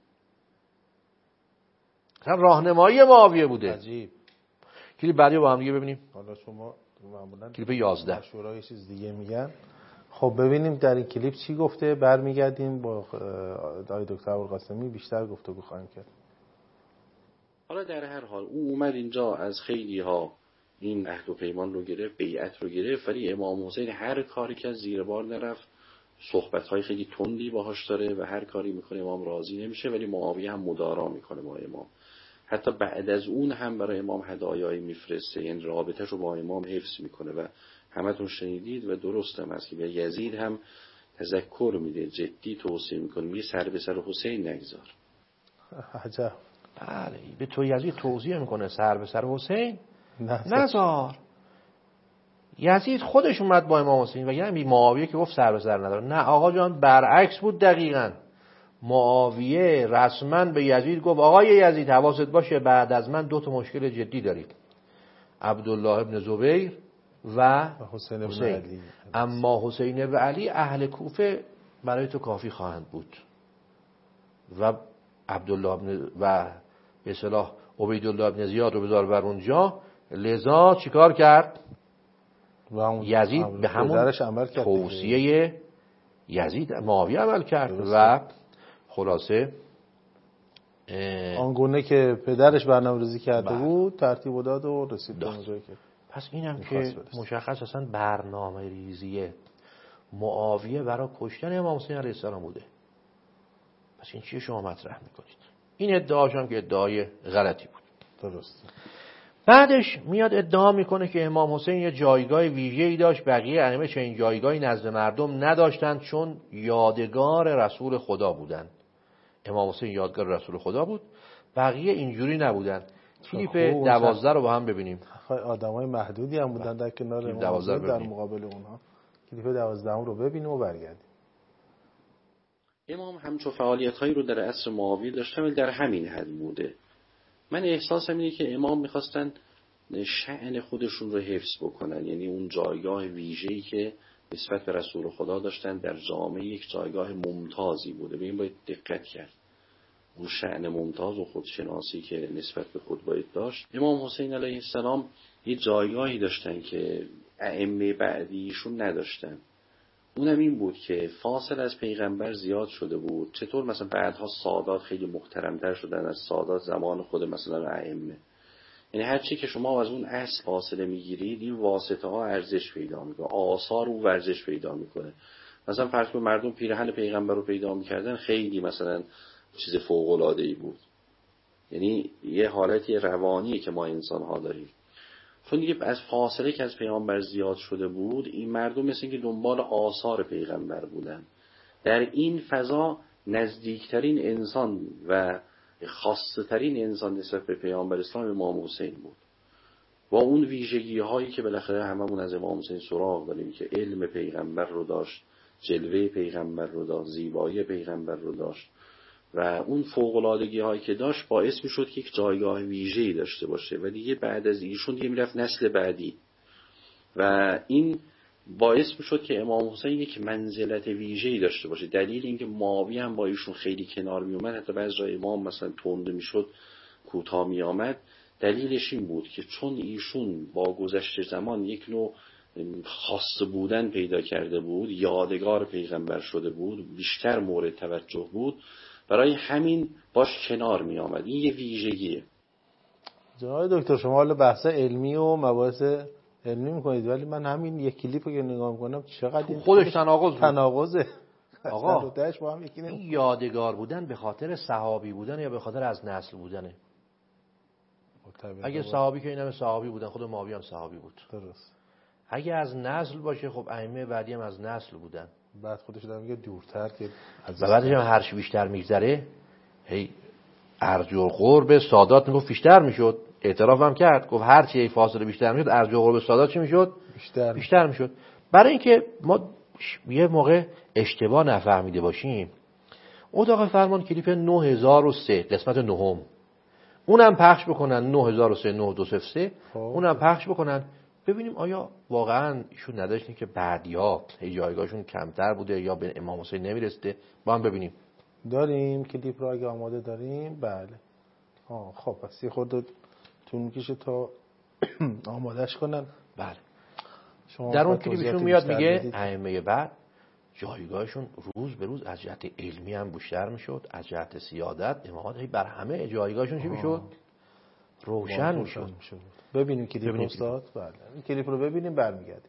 راهنمایی معاویه بوده. عجیب. کلیپ بعدی با هم دیگه ببینیم. حالا شما معمولا کلیپ 11 شورا یه چیز دیگه میگن. خب ببینیم در این کلیپ چی گفته، برمیگردیم با آقای دکتر ابوالقاسمی بیشتر گفتگو خواهیم کرد. حالا در هر حال او اومد اینجا از خیلی ها این عهد و پیمان رو گرفت، بیعت رو گرفت، ولی امام حسین هر کاری که زیر بار نرفت، صحبت‌های خیلی تندی باهاش داره و هر کاری میکنه امام راضی نمیشه، ولی معاویه هم مدارا میکنه با امام. حتی بعد از اون هم برای امام هدایایی میفرسته، یعنی رابطه‌ش رو با امام حفظ میکنه و همتون شنیدید و درست هم هست که به یزید هم تذکر میده، جدی توصیه میکنه، میگه سر به سر حسین نگذار. عجب. بله، به تو یزید توصیه میکنه سر به سر حسین نذار. یزید خودش اومد با امام حسین و یعنی معاویه که گفت سر به سر نداره. نه آقا جان، برعکس بود دقیقاً. معاویه رسما به یزید گفت آقای یزید حواست باشه بعد از من 2 مشکل جدی دارید، عبدالله ابن زبیر و حسین ابن علی. اما حسین ابن علی اهل کوفه برای تو کافی خواهند بود و عبدالله ابن و به اصطلاح عبیدالله ابن زیاد رو بذار بر اونجا. لذا چیکار کرد؟ یزید به همون توصیه یزید معاویه عمل کرد و خلاصه آنگونه که پدرش برنامه‌ریزی کرده بود ترتیب داد و رسید به اونجایی که پس اینم که مشخص اصلا برنامه ریزی معاویه برای کشتن امام حسین علیه السلام بوده. پس این چیه شما مطرح میکنید؟ این ادعاش هم که ادعای غلطی بود. درسته. بعدش میاد ادعا میکنه که امام حسین یه جایگاه ویژه‌ای داشت، بقیه ائمه چنین جایگاهی نزد مردم نداشتند چون یادگار رسول خدا بودند. امام حسین یادگار رسول خدا بود، بقیه اینجوری نبودن. کلیپ 12 رو با هم ببینیم. آدمای محدودی هم بودن در کنار امام حسین، در مقابل اونها. کلیپ 12 رو ببینیم و برگردیم. امام همچون فعالیت‌هایی رو در عصر معاویه داشتن ولی در همین حد بوده. من احساسم اینه که امام می‌خواستن شأن خودشون رو حفظ بکنن، یعنی اون جایگاه ویژه‌ای که نسبت به رسول خدا داشتن در جامعه یک جایگاه ممتازی بوده. به این باید دقت کرد. اون شأن ممتاز و خودشناسی که نسبت به خود باید داشت. امام حسین علیه السلام یه جایگاهی داشتن که ائمه بعدیشون نداشتن. اونم این بود که فاصله از پیغمبر زیاد شده بود. چطور مثلا بعدها سادات خیلی محترمتر شدن از سادات زمان خود مثلا ائمه. یعنی هر چی که شما از اون اصل فاصله میگیرید این واسطه ها ارزش پیدا میکنه، آثار اون ورزش پیدا میکنه. مثلا فرض کن مردم پیرهن پیغمبر رو پیدا میکردن، خیلی مثلا چیز فوق العاده ای بود. یعنی یه حالتی روانیه که ما انسان ها داریم. چون دیگه از فاصله که از پیامبر زیاد شده بود، این مردم مثل اینکه دنبال آثار پیغمبر بودن. در این فضا نزدیکترین انسان و خاصه ترین انسان نسبت به پیامبر اسلام امام حسین بود، با اون ویژگی هایی که بالاخره هممون از امام حسین سراغ داریم که علم پیغمبر رو داشت، جلوه پیغمبر رو داشت، زیبایی پیغمبر رو داشت و اون فوق‌العادگی هایی که داشت باعث میشد که یک جایگاه ویژه‌ای داشته باشه و دیگه بعد از ایشون دیگه میرفت نسل بعدی و این باعث میشد که امام حسین یک منزلت ویژه‌ای داشته باشه. دلیل اینکه معاویه هم با ایشون خیلی کنار میومد، حتی بعضی جای امام مثلا تند میشد، کوتاه میآمد، دلیلش این بود که چون ایشون با گذشت زمان یک نوع خاص بودن پیدا کرده بود، یادگار پیغمبر شده بود، بیشتر مورد توجه بود، برای همین باش کنار می آمد. این یه ویژگیه. جناب دکتر شما حالا بحث علمی و مباحث علمی میکنید، ولی من همین یک کلیپو که نگاه میکنم چقدر این خودش تناقضه. آقا با هم این یادگار بودن به خاطر صحابی بودن یا به خاطر از نسل بودنه؟ اگه صحابی که اینم صحابی بودن، خود معاویه هم صحابی بود. درست. اگه از نسل باشه، خب ائمه بعدی هم از نسل بودن. بعد خودش داره میگه دورتر که و بعدش هم هر چی بیشتر میگذره هی ارج و قرب سادات میگفت بیشتر میشد. اعتراف هم کرد، گفت هر چی فاصله بیشتر میشد ارج و قرب سادات چی میشد؟ بیشتر میشد. برای اینکه ما یه موقع اشتباه نفهمیده باشیم، اتاق فرمان کلیپ 9003 قسمت نهم اونم پخش بکنن، 9003 9203 اونم پخش بکنن، ببینیم آیا واقعا ایشون نداشتن که بعدیا جایگاهشون کمتر بوده یا به امام حسین نمیرسیده. با هم ببینیم. داریم کلیپ رو اگه آماده داریم؟ بله. خب پس یه خورده طول میکشه تا آمادهش کنن. بله. در اون کلیپشون میاد میگه ائمه بعد جایگاهشون روز به روز از جهت علمی هم بیشتر میشد، از جهت سیادت امامت بر همه جایگاهشون چی میشد؟ روشن میشد. ببینیم کلیپ استاد. بله این کلیپ رو ببینیم برمیگردیم.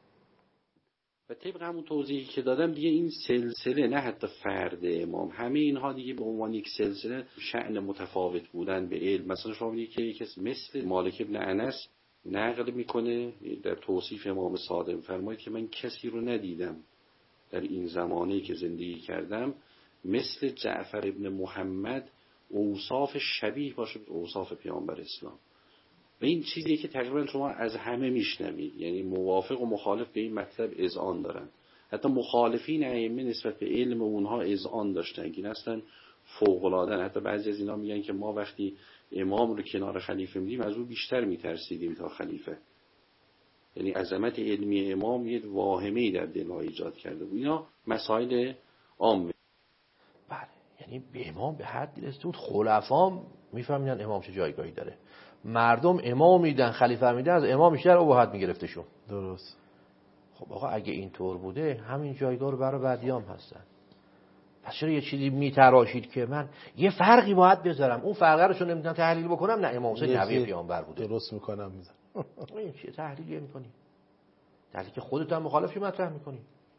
و طبق همون توضیحی که دادم دیگه این سلسله، نه حتی فرد امام، همه اینها دیگه به عنوان یک سلسله شأن متفاوت بودن به علم. مثلا شما میگید که کسی مثل مالک ابن انس نقل میکنه در توصیف امام صادق، فرمایید که من کسی رو ندیدم در این زمانی که زندگی کردم مثل جعفر ابن محمد اوصاف شبیه باشه به اوصاف پیامبر اسلام. و این چیزیه که تقریبا شما از همه میشنوید، یعنی موافق و مخالف به این مطلب اذعان دارن. حتی مخالفین ائمه نسبت به علم اونها اذعان داشتن که اصلا فوق العاده. حتی بعضی از اینا میگن که ما وقتی امام رو کنار خلیفه میدیم از او بیشتر میترسیدیم تا خلیفه. یعنی عظمت علمی امام یه واهمه‌ای در دل‌ها ایجاد کرده بود. اینا مسائل عامه. بله، یعنی به امام به حد رسید بود خلفا میفهمیدن امام چه جایگاهی داره. مردم امام میدن، خلیفه میدن، از امام بیشتر ابهت میگرفتشون. درست. خب آقا اگه اینطور بوده همین جایگاه رو برای بعدیام هستن. پس چرا یه چیزی میتراشید که من یه فرقی باید بذارم، اون فرقه رو چون نمیتونم تحلیل بکنم؟ نه امام حسین نوی پیامبر بوده. درست میکنم میذارم. این چیه تحلیلی میکنی؟ دلیلی که خودت هم مخالفش مطرح میکنی.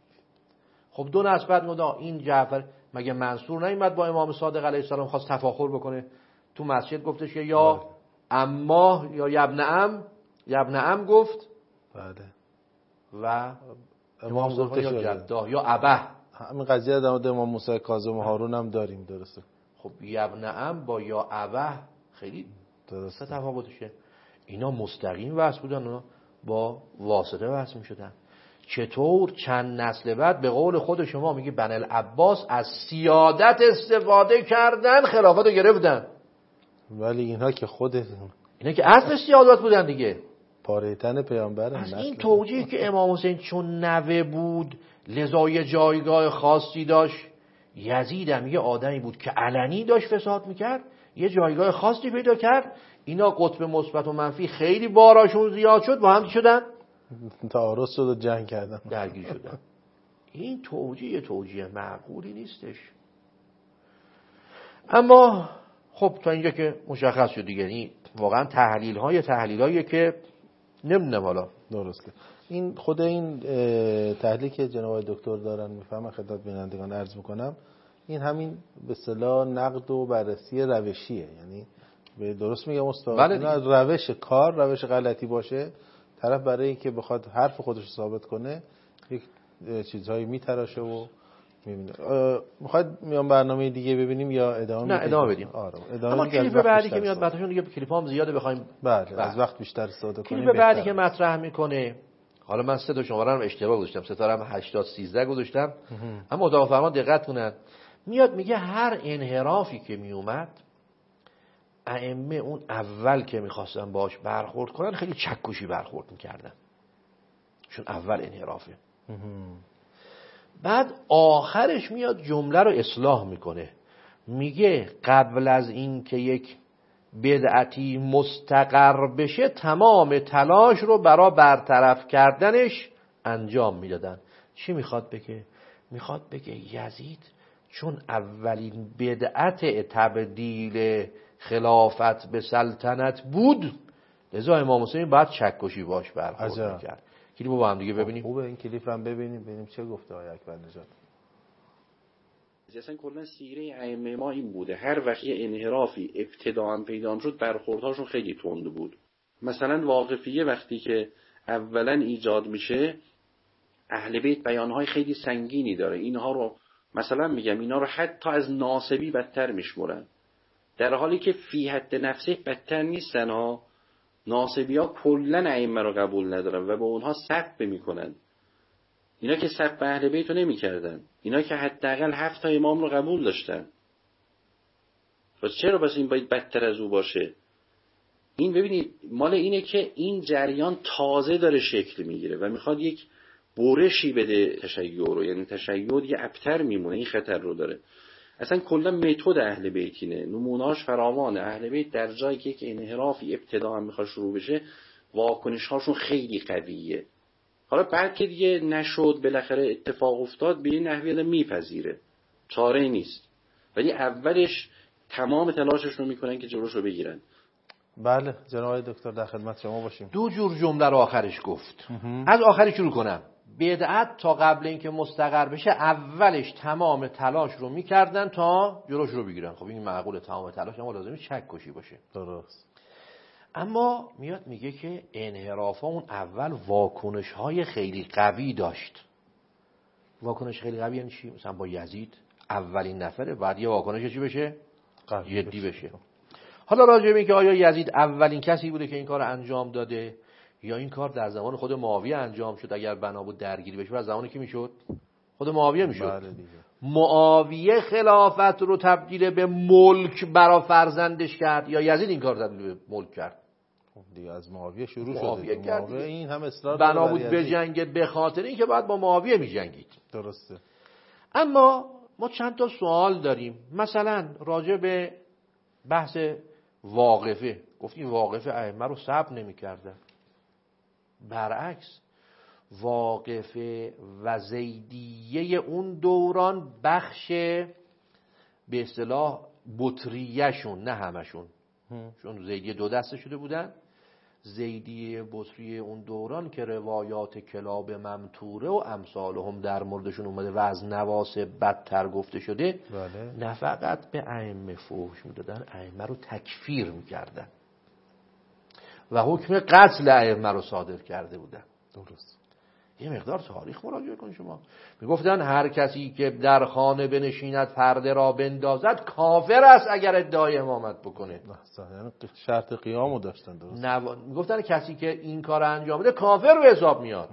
خب دو نسبت ندا این جعفر مگه منصور نیامد با امام صادق علیه السلام خواست تفاخر بکنه تو مسجد، گفتش که یا اما یا یبن ام گفت. بله. و امام گفتش یا جده یا ابه. همین قضیه در مورد امام موسی کاظم و هارون هم داریم. درسته. خب یبن ام با یا ابه خیلی درسته تفاوتشه. اینا مستقیم وصل بودن، اونا با واسطه وصل میشدن. چطور چند نسل بعد به قول خود شما میگه بن العباس از سیادت استفاده کردن، خلافت رو گرفتن. ولی اینها که اینا که اصل سیادت بودن دیگه، پاره تن پیامبر. از این توجیه که امام حسین چون نوه بود لذا یه جایگاه خاصی داشت، یزید هم یه آدمی بود که علنی داشت فساد میکرد، یه جایگاه خاصی پیدا کرد. اینا قطب مثبت و منفی خیلی باراشون زیاد شد، با هم شدن تعارض شد و جنگ کردن، درگیر شدن. این توجیه معقولی نیستش. اما خب تا اینجا که مشخص شد دیگه، این واقعا تحلیل‌هایی که نمیدونم حالا درسته. این خود این تحلیلی که جناب دکتر دارن میفهمن خدمت بینندگان عرض میکنم، این همین به اصطلاح نقد و بررسی روشیه. یعنی درست میگم استاد؟ بله روش کار روش غلطی باشه، طرف برای اینکه بخواد حرف خودش رو ثابت کنه یک چیزهایی میتراشه و میبینه. میخواد میام برنامه دیگه ببینیم یا ادامه نه ادامه بدیم؟ اما کلیپ بعدی که میاد بعدشون دیگه کلیپ هم زیاده بخوایم از وقت بیشتر استفاده کنیم. کلیپ بعدی که مطرح میکنه، حالا من 3 تا شماره رو اشتباه گذاشتم، ستاره هم 8013 گذاشتم، اما اتاق فرمان دقت کنن، میاد میگه هر انحرافی که میومد ائمه اون اول که میخواستن باش برخورد کنن خیلی چکشی برخورد میکردن، چون اول انحرافه. بعد آخرش میاد جمله رو اصلاح میکنه، میگه قبل از این که یک بدعتی مستقر بشه تمام تلاش رو برای برطرف کردنش انجام میدادن. چی میخواد بگه؟ میخواد بگه یزید چون اولین بدعت تبدیل خلافت به سلطنت بود، لذا امام حسین باید چکشی باش برخورد میکرد. کلیپو با هم دیگه ببینیم. خوبه این کلیپ هم ببینیم چه گفته آقای اکبر نژاد. اصلا کلا سیره ائمه ما این بوده، هر وقت یه انحرافی ابتداعا پیدا شد برخوردهاشون خیلی تند بود. مثلا واقفیه وقتی که اولا ایجاد میشه، اهل بیت بیانهای خیلی سنگینی داره، اینها رو مثلا میگم اینا رو حتی از ناصبی بدتر میشمرن، در حالی که فی حد نفسه بدتر نیستن ها. ناصبی ها کلن ائمه رو قبول ندارن و به اونها سب میکنن. اینا که سب به اهل بیت رو نمیکردن، اینا که حداقل 7 تا امام رو قبول داشتن. پس چرا بس این باید بدتر از او باشه؟ این ببینید مال اینه که این جریان تازه داره شکل میگیره و میخواد یک برشی بده تشیع رو، یعنی تشیع یه ابتر میمونه، این خطر رو داره. اصلا کلا متد اهل بیتینه، نمونه‌اش فراوانه. اهل بیت در جایی که یک انحرافی ابتداء میخواد شروع بشه واکنش هاشون خیلی قویه. حالا بعد که دیگه نشد بالاخره اتفاق افتاد به این نحوی آدم میپذیره، چاره نیست، ولی اولش تمام تلاشش رو میکنن که جلوش رو بگیرن. بله جناب آقای دکتر در خدمت شما باشیم. 2 جور جمله رو آخرش گفت. از آخرش شروع کنم. بدعت تا قبل اینکه مستقر بشه اولش تمام تلاش رو میکردن تا جلوش رو بگیرن. خب این معقوله، تمام تلاش اما لازمه چکشی باشه. درست. اما میاد میگه که انحرافا اون اول واکنش های خیلی قوی داشت. واکنش خیلی قوی یعنی چی؟ مثلا با یزید اولین نفره، بعد یه واکنش چی بشه؟ جدی بشه. حالا راجع به این که آیا یزید اولین کسی بوده که این کار انجام داده یا این کار در زمان خود معاویه انجام شد، اگر بنا بود درگیری بشه از زمان کی میشد؟ خود معاویه میشد. بله دیگه. معاویه خلافت رو تبدیل به ملک برای فرزندش کرد یا یزید این کار تبدیل به ملک کرد؟ دیگه از معاویه شروع شده. معاویه این هم اصرار بنا بود به جنگ به خاطر اینکه بعد با معاویه می‌جنگید. درسته. اما ما چند تا سوال داریم. مثلا راجع به بحث واقفه، گفتیم واقفه ائمه رو صبر نمی‌کردن. برعکس واقفه و زیدیه اون دوران بخش به اصطلاح بطریه‌شون، نه همشون، چون زیدیه 2 دسته شده بودن. زیدیه بطریه اون دوران که روایات کلاب ممتوره و امثالهم در موردشون اومده و از نواسب بدتر گفته شده، بله. نه فقط به ائمه فحش میدادن، ائمه رو تکفیر میکردن و حکم قتل ائمه رو صادر کرده بودن. درست. یه مقدار تاریخ مراجعه کن شما. میگفتن هر کسی که در خانه بنشیند پرده را بندازد کافر است اگر ادعای امامت بکنه. یعنی شرط قیامو داشتن. درست. میگفتن کسی که این کار انجام بده کافر به حساب میاد.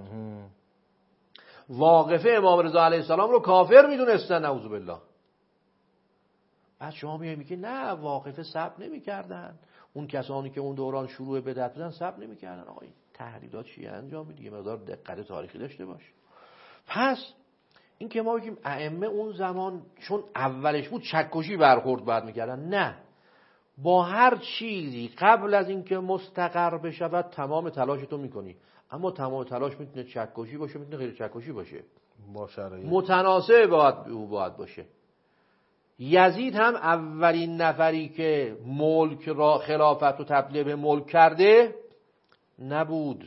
واقفه امام رضا علیه السلام رو کافر میدونستن، نعوذ بالله. بعد شما میگی نه واقفه صبر نمیکردن، اون کسانی که اون دوران شروع بدعت بودن صبر نمیکردن. آقا این تحلیلات چیه انجام میدی؟ یه مقدار دقت تاریخی داشته باش. پس این که ما بگیم ائمه اون زمان چون اولش بود چکشی برخورد باید میکردن، نه، با هر چیزی قبل از اینکه مستقر بشود تمام تلاشتو میکنی، اما تمام تلاش میتونه چکشی باشه، میتونه غیر چکشی باشه، با شرایط متناسب باید باشه. یزید هم اولین نفری که ملک را خلافت رو تبدیل به ملک کرده نبود،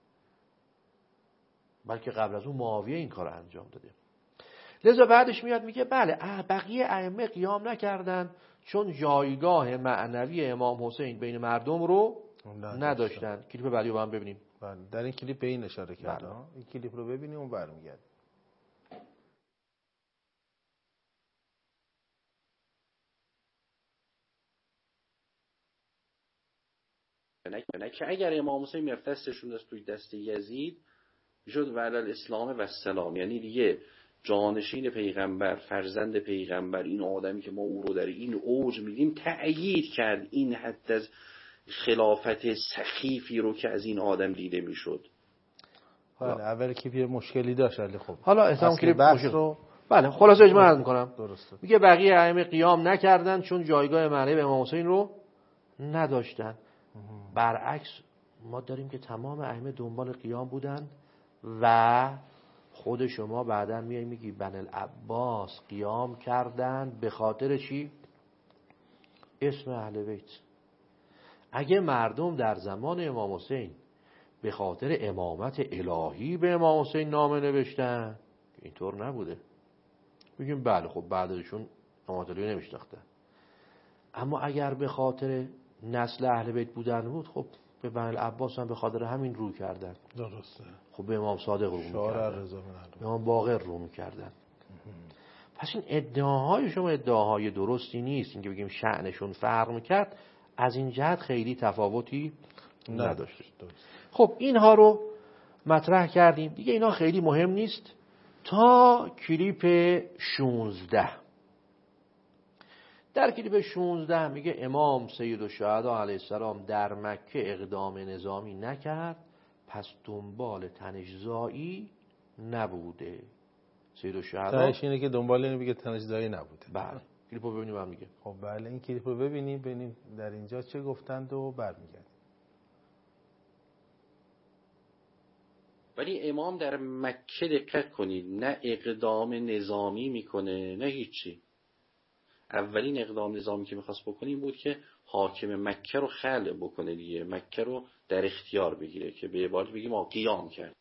بلکه قبل از اون معاویه این کار انجام داده. لذا بعدش میاد میگه بله بقیه ائمه قیام نکردن چون جایگاه معنوی امام حسین بین مردم رو نداشتن. کلیپ بعدی رو با هم ببینیم. بله، در این کلیپ به این اشاره کرد. بله. این کلیپ رو ببینیم اون برمیگرد. که اگر امام حسین میرفت دستشون دست توی دست یزید میشد وعلی الاسلام و السلام، یعنی دیگه جانشین پیغمبر، فرزند پیغمبر، این آدمی که ما او رو در این اوج میدیم تأیید کرد این حد از خلافت سخیفی رو که از این آدم دیده میشد. بله، اول کلیپ یه مشکلی داشت ولی خب حالا اصلا کلیپ بحث رو بله خلاصه اجماع میکنم. درسته. میگه بقیه ائمه قیام نکردن چون جایگاه معنوی به امام حسین رو نداشتن. برعکس ما داریم که تمام ائمه دنبال قیام بودن و خود شما بعداً میای میگی بنی العباس قیام کردن به خاطر چی؟ اسم اهل بیت. اگه مردم در زمان امام حسین به خاطر امامت الهی به امام حسین نامه نوشتن، اینطور نبوده. میگیم بله خب بعدشون امامت الهی نمیشناختن. اما اگر به خاطر نسل اهل بیت بودن بود، خب به بنی العباس هم به خاطر همین رو کردن. درسته. خب به امام صادق رو میکردن، به امام باقر رو میکردن. پس این ادعاهای شما ادعاهای درستی نیست. این که بگیم شأنشون فرق میکرد از این جهت خیلی تفاوتی نداشت. خب اینها رو مطرح کردیم دیگه، اینا خیلی مهم نیست تا کلیپ 16. در کلیپ 16 میگه امام سیدالشهدا علیه السلام در مکه اقدام نظامی نکرد، پس دنبال تنش‌زایی نبوده. سیدالشهدا تنش اینه که دنبال اینه بگه تنش‌زایی نبوده. بله، کلیپو ببینیم هم میگه. خب بله، این کلیپ رو ببینیم در اینجا چه گفتند و برمیگردیم. ولی امام در مکه دقت کنید نه اقدام نظامی میکنه نه هیچی. اولین اقدام نظامی که میخواست بکنه این بود که حاکم مکه رو خلع بکنه دیگه، مکه رو در اختیار بگیره، که به عبارت بگیم ما قیام کرد،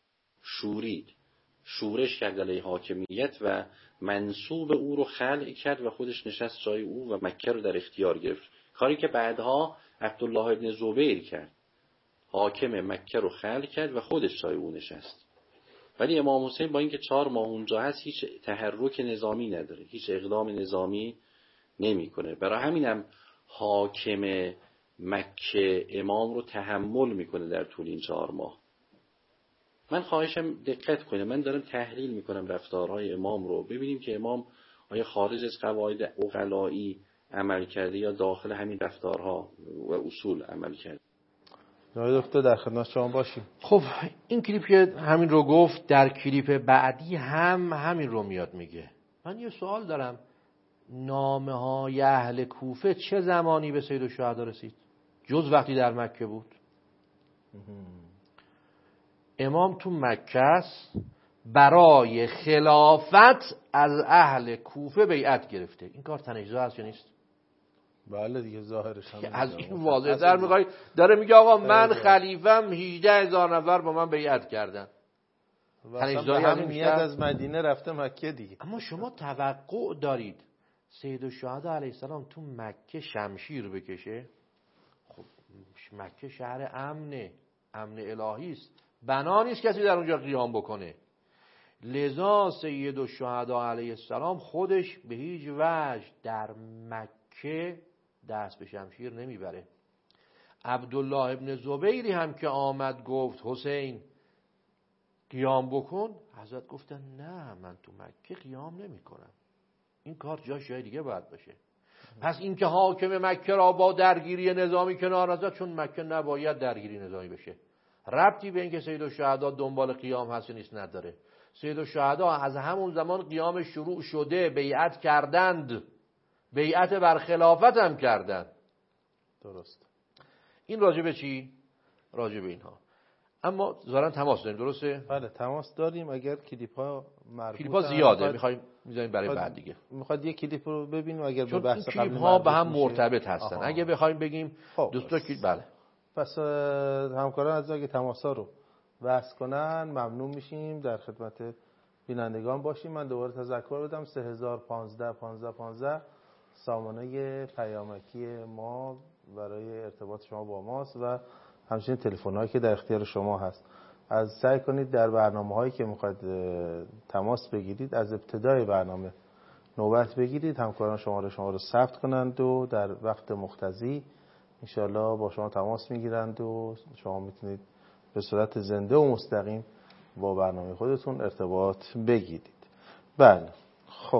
شورش کرد علیه حاکمیت و منصوب او رو خلع کرد و خودش نشست جای او و مکه رو در اختیار گرفت. کاری که بعدها عبدالله ابن زبیر کرد، حاکم مکه رو خلع کرد و خودش جای او نشست. ولی امام حسین با اینکه 4 ماه اونجا هست هیچ تحرک نظامی نداره، هیچ اقدام نظامی نمیکنه. برای همینم حاکم مکه امام رو تحمل میکنه در طول این 4 ماه. من خواهشم دقت کنه، من دارم تحلیل میکنم رفتارهای امام رو، ببینیم که امام آیا خارج از قواعد عقلایی عمل کرده یا داخل همین رفتارها و اصول عمل کرده. جناب دکتر در خدمت شما باشیم. خب این کلیپ که همین رو گفت، در کلیپ بعدی هم همین رو میاد میگه. من یه سوال دارم، نامه های اهل کوفه چه زمانی به سیدالشهدا رسید؟ جز وقتی در مکه بود. امام تو مکه است، برای خلافت از اهل کوفه بیعت گرفته. این کار تنش‌زا هست یا نیست؟ بله دیگه ظاهرش هم از این واضح در میخوای داره میگه آقا من خلیفم 18,000 نفر با من بیعت کردن. تنش‌زایی همین میاد از مدینه رفته مکه دیگه. اما شما توقع دارید سیدالشهدا علیه السلام تو مکه شمشیر بکشه؟ خب مکه شهر امن الهی است، بنا نیست کسی در اونجا قیام بکنه. لذا سیدالشهدا علیه السلام خودش به هیچ وجه در مکه دست به شمشیر نمیبره. عبدالله ابن زبیری هم که آمد گفت حسین قیام بکن، حضرت گفتن نه من تو مکه قیام نمی کنم، این کار جای دیگه باید باشه. پس این که حاکم مکه را با درگیری نظامی کنار نزد، چون مکه نباید درگیری نظامی بشه، ربطی به این که سیدالشهدا دنبال قیام هست نیست نداره. سیدالشهدا از همون زمان قیام شروع شده، بیعت کردند، بیعت بر خلافت هم کردند. درست. این راجع به چی؟ راجع به اینها. اما ظاهرا تماس داریم، درسته؟ بله تماس داریم. اگر کلیپ‌ها مربوطه، کلیپ‌ها زیاده می‌خوایم می‌ذاریم برای بعد دیگه. می‌خواد یک کلیپ رو ببینیم اگر به چون بحث قبل کلیپ‌ها به هم میشه. مرتبط هستن. اگه بخوایم بگیم دوستا کلیپ، بله. پس همکاران از اگه تماسا رو بحث کنن ممنون میشیم، در خدمت بینندگان باشیم. من دوباره تذکر بدم 3015 15 15 سامانه پیامکی ما برای ارتباط شما با ماست و همچنین تلفن‌هایی که در اختیار شما هست. از سعی کنید در برنامه‌هایی که می‌خواید تماس بگیرید از ابتدای برنامه نوبت بگیرید، همکاران شما رو ثبت کنند و در وقت مقتضی انشالله با شما تماس میگیرند و شما میتونید به صورت زنده و مستقیم با برنامه خودتون ارتباط بگیرید. بله خب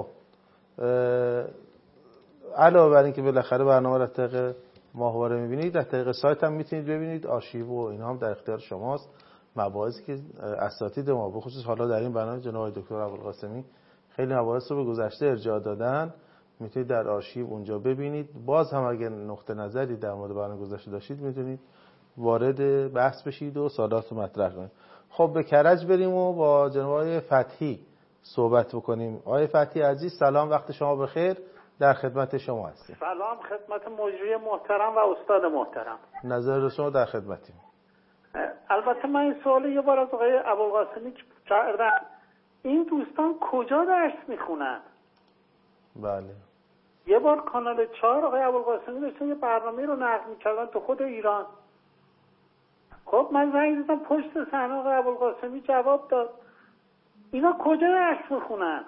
علاوه بر این که بالاخره برنامه را از طریق ماهواره میبینید، از طریق سایت هم میتونید ببینید، آرشیو و اینا هم در اختیار شماست. مباحثی که اساتید ما به خصوص حالا در این برنامه جناب دکتر ابوالقاسمی خیلی مباحث رو به گذشته ارجاع دادن، میتونید در آرشیو اونجا ببینید. باز هم اگر نقطه نظری در مورد برنامه گذشته داشتید میتونید وارد بحث بشید و سوالات رو مطرح کنید. خب به کرج بریم و با جناب آقای فتحی صحبت بکنیم. آقای فتحی عزیز سلام، وقت شما بخیر، در خدمت شما هستیم. سلام خدمت مجری محترم و استاد محترم. نظر شما در خدمتیم. البته من این سوال یه بار از آقای ابوالقاسمی کردم، این دوستان کجا درس میخونن؟ بله. یه بار کانال 4 آقای ابوالقاسمی داشتن یه برنامه رو نقل میکردن تو خود ایران. خب من زنگ زدم پشت صحنه، آقای ابوالقاسمی جواب داد اینا کجا درس میخونن؟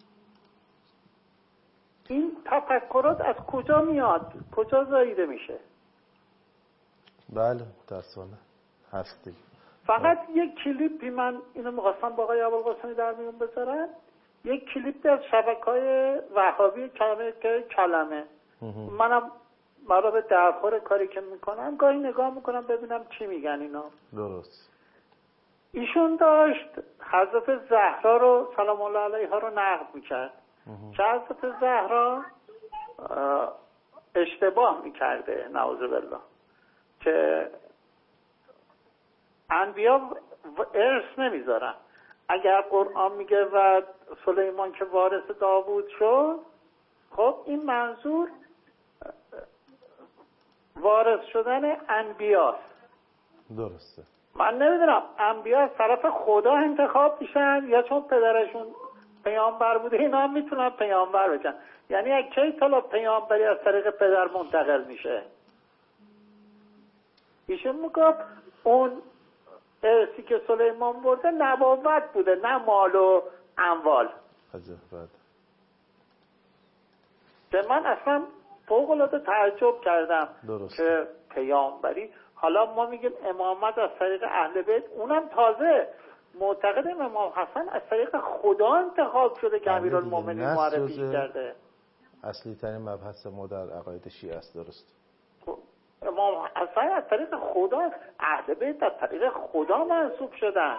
این تفکرات از کجا میاد؟ کجا زاییده میشه؟ بله متاسفانه هست دیگه. فقط یک کلیپی من اینو میخواستم با آقای ابوالقاسمی در میون بذارم، یک کلیپی از شبکه‌های وهابی کلمه. منم مرا به درخور کاری که میکنم گاهی نگاه میکنم ببینم چی میگن اینا. درست. ایشون داشت حضرت زهرا رو سلام الله علیها رو نقد میکرد که حضرت زهرا اشتباه میکرده نعوذ بالله، که انبیا ارث نمیذارن. اگر قرآن میگه و سلیمان که وارث داوود شد، خب این منظور وارث شدن انبیاست. درسته. من نمیدونم انبیا از طرف خدا انتخاب میشن یا چون پدرشون پیامبر بوده اینا هم میتونن پیامبر بشن؟ یعنی از کی تا پیامبری از طریق پدر منتقل میشه؟ ایشون میگفت اون ارثی که سلیمان برده نبوت بوده، نه مال و اموال. که من اصلا فوق‌العاده تعجب کردم. درست. که پیامبری، حالا ما میگیم امامت از طریق اهل بیت، اونم تازه معتقدیم امام حسن از طریق خدا انتخاب شده که امیرالمومنین معرفی کرده. اصلی ترین مبحث ما در عقاید شیعه است. درست. امام حسن از طریق خدا، اهل بیت از طریق خدا منصوب شدن.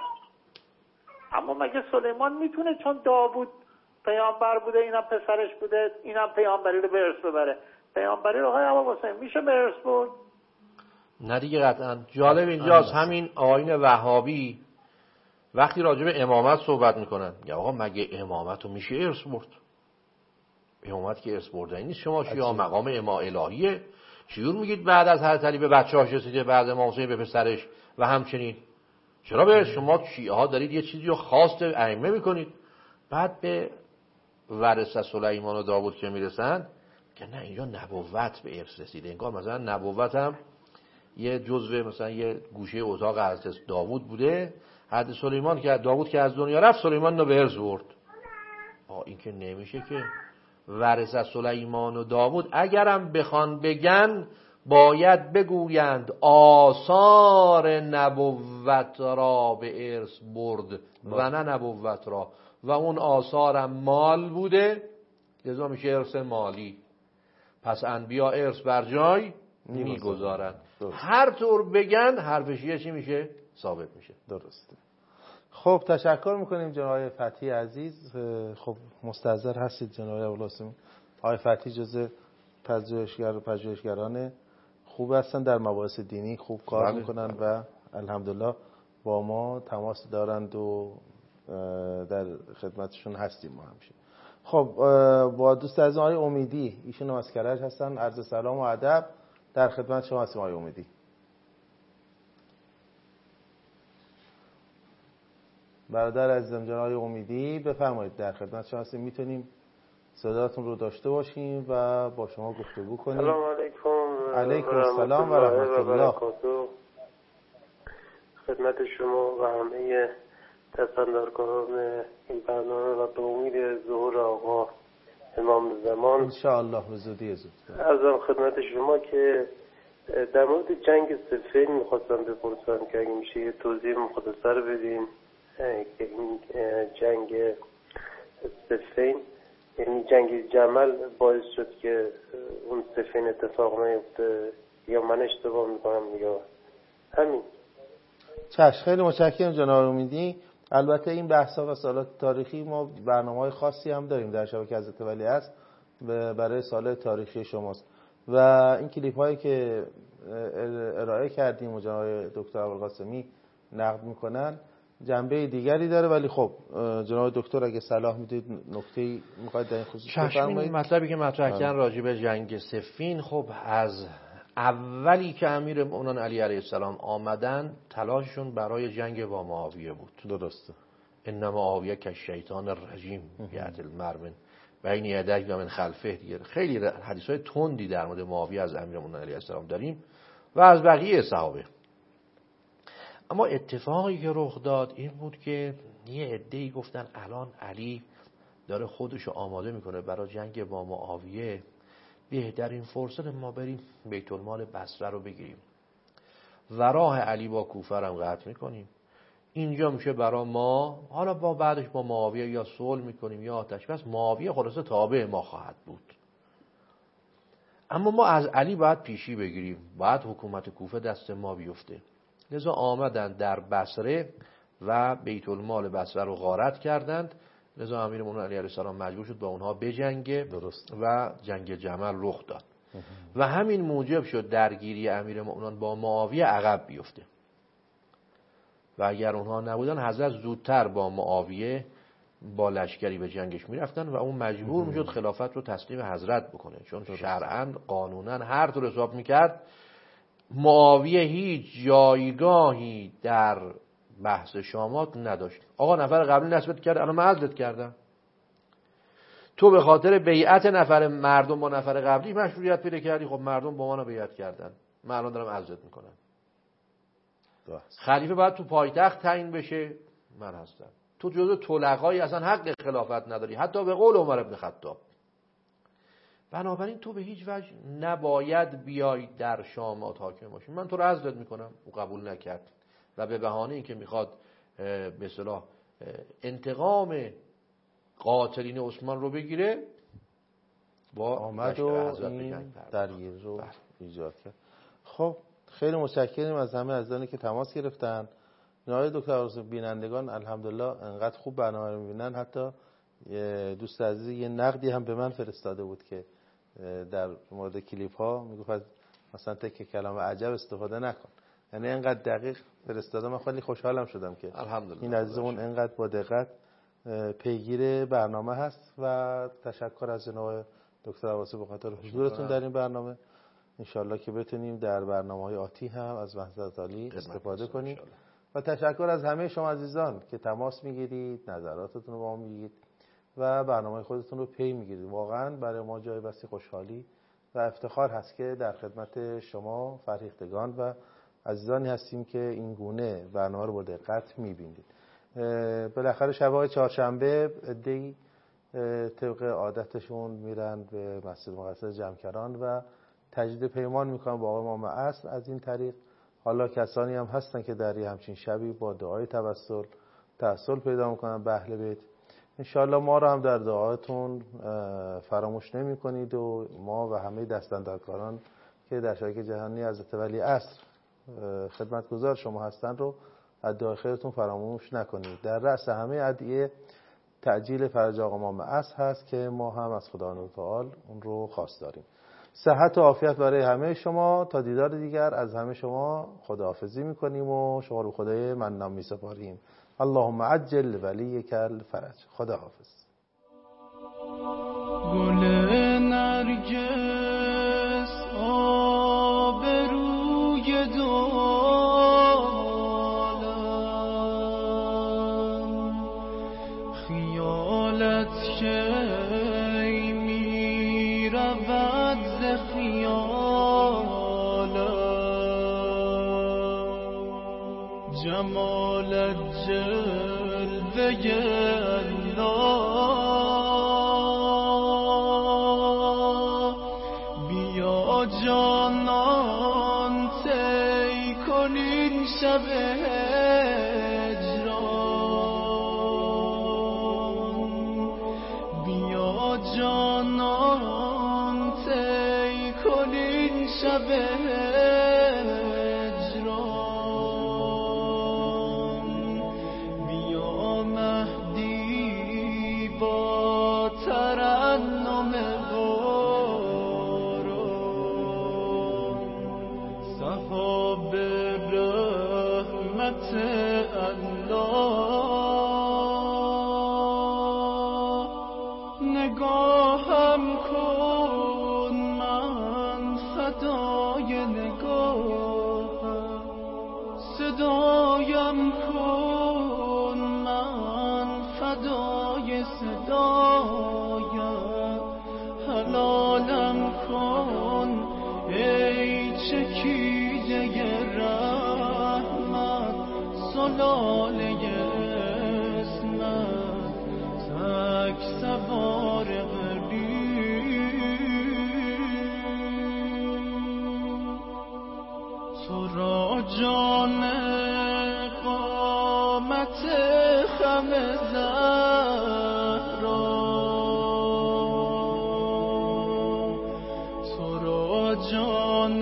اما مگه سلیمان میتونه چون داوود پیامبر بوده اینم پسرش بوده اینم پیامبری رو به ارث ببره؟ پیامبری رو آقای ابوالقاسمی میشه به ارث برد؟ نه دیگه قطعا. جالب اینجاست همین آیین وهابی وقتی راجع به امامت صحبت میکنن یا آقا مگه امامت رو میشه ارث برد؟ امامت که ارث بردنی نیست. شما شیعه مقام امام الهیه، چجور میگید بعد از حضرت علی به بچه‌هاش رسیده، بعد امام حسین به پسرش و همچنین؟ چرا به شما شیعه ها دارید یه چیزی رو خاص ائمه میکنید، بعد به ورثه سلیمان و داوود که میرسن که نه اینجا نبوت به ارث رسیده، انگار مثلا نبوت هم یه جزء مثلا یه گوشه اتاق حضرت داوود بوده، حضرت سلیمان که داوود که از دنیا رفت سلیمان رو به ارث برد. این که نمیشه که. ورثه سلیمان و داوود اگرم بخوان بگن باید بگویند آثار نبوت را به ارث برد و نه نبوت را، و اون آثارم مال بوده لذا میشه ارث مالی. پس انبیا ارث بر جای میگذارن. هر طور بگن حرف شیعه چی میشه؟ ثابت میشه. درسته. خب تشکر میکنیم جناب فتحی عزیز. خب مستحضر هستید جناب ابوالقاسمی. آقای فتحی جزء پژوهشگران خوب هستن، در مباحث دینی خوب کار میکنن و الحمدلله با ما تماس دارند و در خدمتشون هستیم ما همیشه. خب با دوست عزیز آقای امیدی، ایشون هم از کرج هستن، عرض سلام و ادب در خدمت شما هستیم آقای امیدی. برادر عزیزم جناب آقای امیدی بفرمایید، در خدمت شما هستیم. میتونیم صداتون رو داشته باشیم و با شما گفتگو کنیم. سلام علیکم. علیکم السلام و رحمت الله. خدمت شما و همه پسندرکاران این برنامه و به امید ظهور آقا امام زمان انشاءالله به زودی زود. عرضم خدمت شما که در مورد جنگ صفین میخواستم بپرسم که اگه میشه یه توضیح مختصر بدین که این جنگ صفین یعنی جنگ جمل باعث شد که اون صفین اتفاق نیفته یا من اشتباه میکنم یا همین. چشم، خیلی متشکرم جناب امیدی. البته این بحث‌ها و سوالات تاریخی ما برنامه‌های خاصی هم داریم در شبکه حضرت ولی هست برای سوالات تاریخی شماست و این کلیپ هایی که ارائه کردیم و جناب دکتر ابوالقاسمی نقد میکنن جنبه دیگری داره، ولی خب جناب دکتر اگه صلاح میدید نکته‌ای میخواید در این خصوص بفرمایید. مطلبی که مطرح کردن راجع به جنگ صفین، خب از اولی که امیرالمومنین علی علیه السلام آمدن تلاششون برای جنگ با معاویه بود. درسته. ان معاویه که شیطان الرجیم یعدل مرمن بین یدک و من خلفه. دیگه خیلی حدیث‌های تندی در مورد معاویه از امیرالمومنین علیه السلام داریم و از بقیه صحابه. اما اتفاقی که رخ داد این بود که یه عده‌ای گفتن الان علی داره خودشو آماده میکنه برای جنگ با معاویه، بهترین فرصت ما بریم بیت المال بصره رو بگیریم و راه علی با کوفه رو قطع میکنیم. اینجا میشه برای ما، حالا با بعدش با معاویه یا صلح میکنیم یا آتش بس، معاویه خلاصه تابع ما خواهد بود. اما ما از علی باید پیشی بگیریم، باید حکومت کوفه دست ما بیفته. لذا آمدن در بصره و بیت المال بصره رو غارت کردند. لذا امیرالمومنین علیه السلام مجبور شد با اونها بجنگه. درست. و جنگ جمل رخ داد و همین موجب شد درگیری امیرالمومنین با معاویه عقب بیفته و اگر اونها نبودن حضرت زودتر با معاویه با لشکری به جنگش میرفتن و اون مجبور میشد خلافت رو تسلیم حضرت بکنه، چون شرعاً قانوناً هر طور حساب میکرد معاویه هیچ جایگاهی در بحث شامات نداشت. آقا نفر قبلی نسبت کرد، الان من عزلت کردم. تو به خاطر بیعت نفر مردم با نفر قبلی مشروعیت پیدا کردی، خب مردم با منو بیعت کردن، من الان دارم عزلت میکنم. خلیفه باید تو پایتخت تعیین بشه، من هستم. تو جزء طلقای اصلا حق خلافت نداری، حتی به قول عمر بن خطاب. بنابراین تو به هیچ وجه نباید بیای در شامات حاکم باشی، من تو رو عزلت میکنم. او قبول نکرد و به بهانه اینکه میخواد به اصطلاح انتقام قاتلین عثمان رو بگیره با آمد و این درگیری رو ایجاد کرد. خب خیلی متشکریم از همه عزیزانی که تماس گرفتن. جناب دکتر بینندگان الحمدلله انقدر خوب برنامه رو میبینن، حتی دوست عزیز یه نقدی هم به من فرستاده بود که در مورد کلیپ ها میگفت مثلا تک کلام عجب استفاده نکن. یعنی انقدر دقیق فرستاده، من خیلی خوشحالم شدم که این عزیزمون انقدر با دقت پیگیر برنامه هست و تشکر از جناب دکتر عباسی به خاطر حضورتون در این برنامه. انشالله که بتونیم در برنامه‌های آتی هم از وحدت عالی استفاده کنیم و تشکر از همه شما عزیزان که تماس میگیرید، نظراتتون رو با ما میگید و برنامه خودتون رو پی میگیرید. واقعا برای ما جای بسی خوشحالی و افتخار هست که در خدمت شما فرهیختگان و عزیزانی هستیم که این گونه برنامه رو با دقت میبینید. بالاخره شب‌های چهارشنبه عده‌ای طبق عادتشون میرن به مسجد مقدس جمکران و تجدید پیمان میکنن با آقای امام عصر. از این طریق حالا کسانی هم هستن که در یه همچین شبی با دعای توسل پیدا میکنن به اهل بیت. انشاءالله ما رو هم در دعاتون فراموش نمی کنید و ما و همه دستاندرکاران که در شبکه جهانی حضرت ولی عصر خدمتگزار شما هستن رو از دعای خیرتون فراموش نکنید. در رأس همه ادعیه تعجیل فرج آقا امام عصر هست که ما هم از خداوند متعال اون رو خواست داریم. صحت و عافیت برای همه شما. تا دیدار دیگر از همه شما خداحافظی میکنیم و شما رو خدای منان میسپاریم. اللهم عجل ولیک الفرج. خداحافظ. گل نرگس آبروی دالم خیالت شیب خیالم جمالت جلوه الله بیا جانان طی کنین شب هجران بیا جانان طی کنین شب هجران بیا مهدی با ترنم صحاب رحمت الله نگاهم کن من فدای نگاهم صدایم کن من فدای صدایم حلالم کن ای چکیده رحمت سلاله اسمت تک سوار غریب تو را جان قامت خم زهرا تو را جان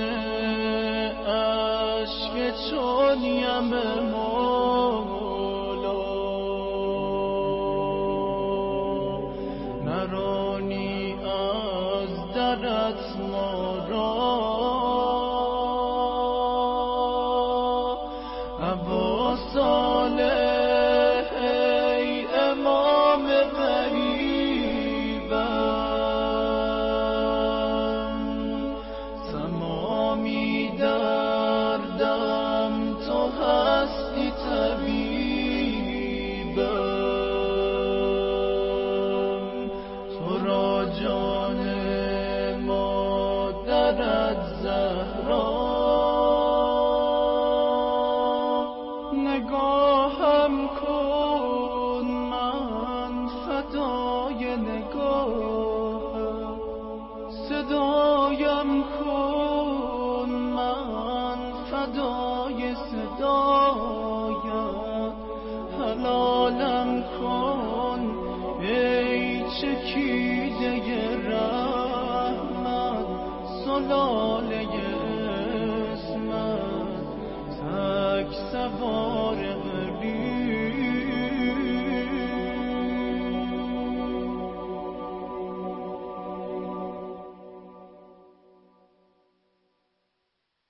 عشق چون یم مولا نرانی از درت ما را ابا صالح ای امام غریبم تمامی دردم تو هستی طبیبم تو را جان مادرت زهرا نگاهم کن من فدای نگاهم صدایم کن من فدای صدایم حلالم کن ای چکیده رحمت سلاله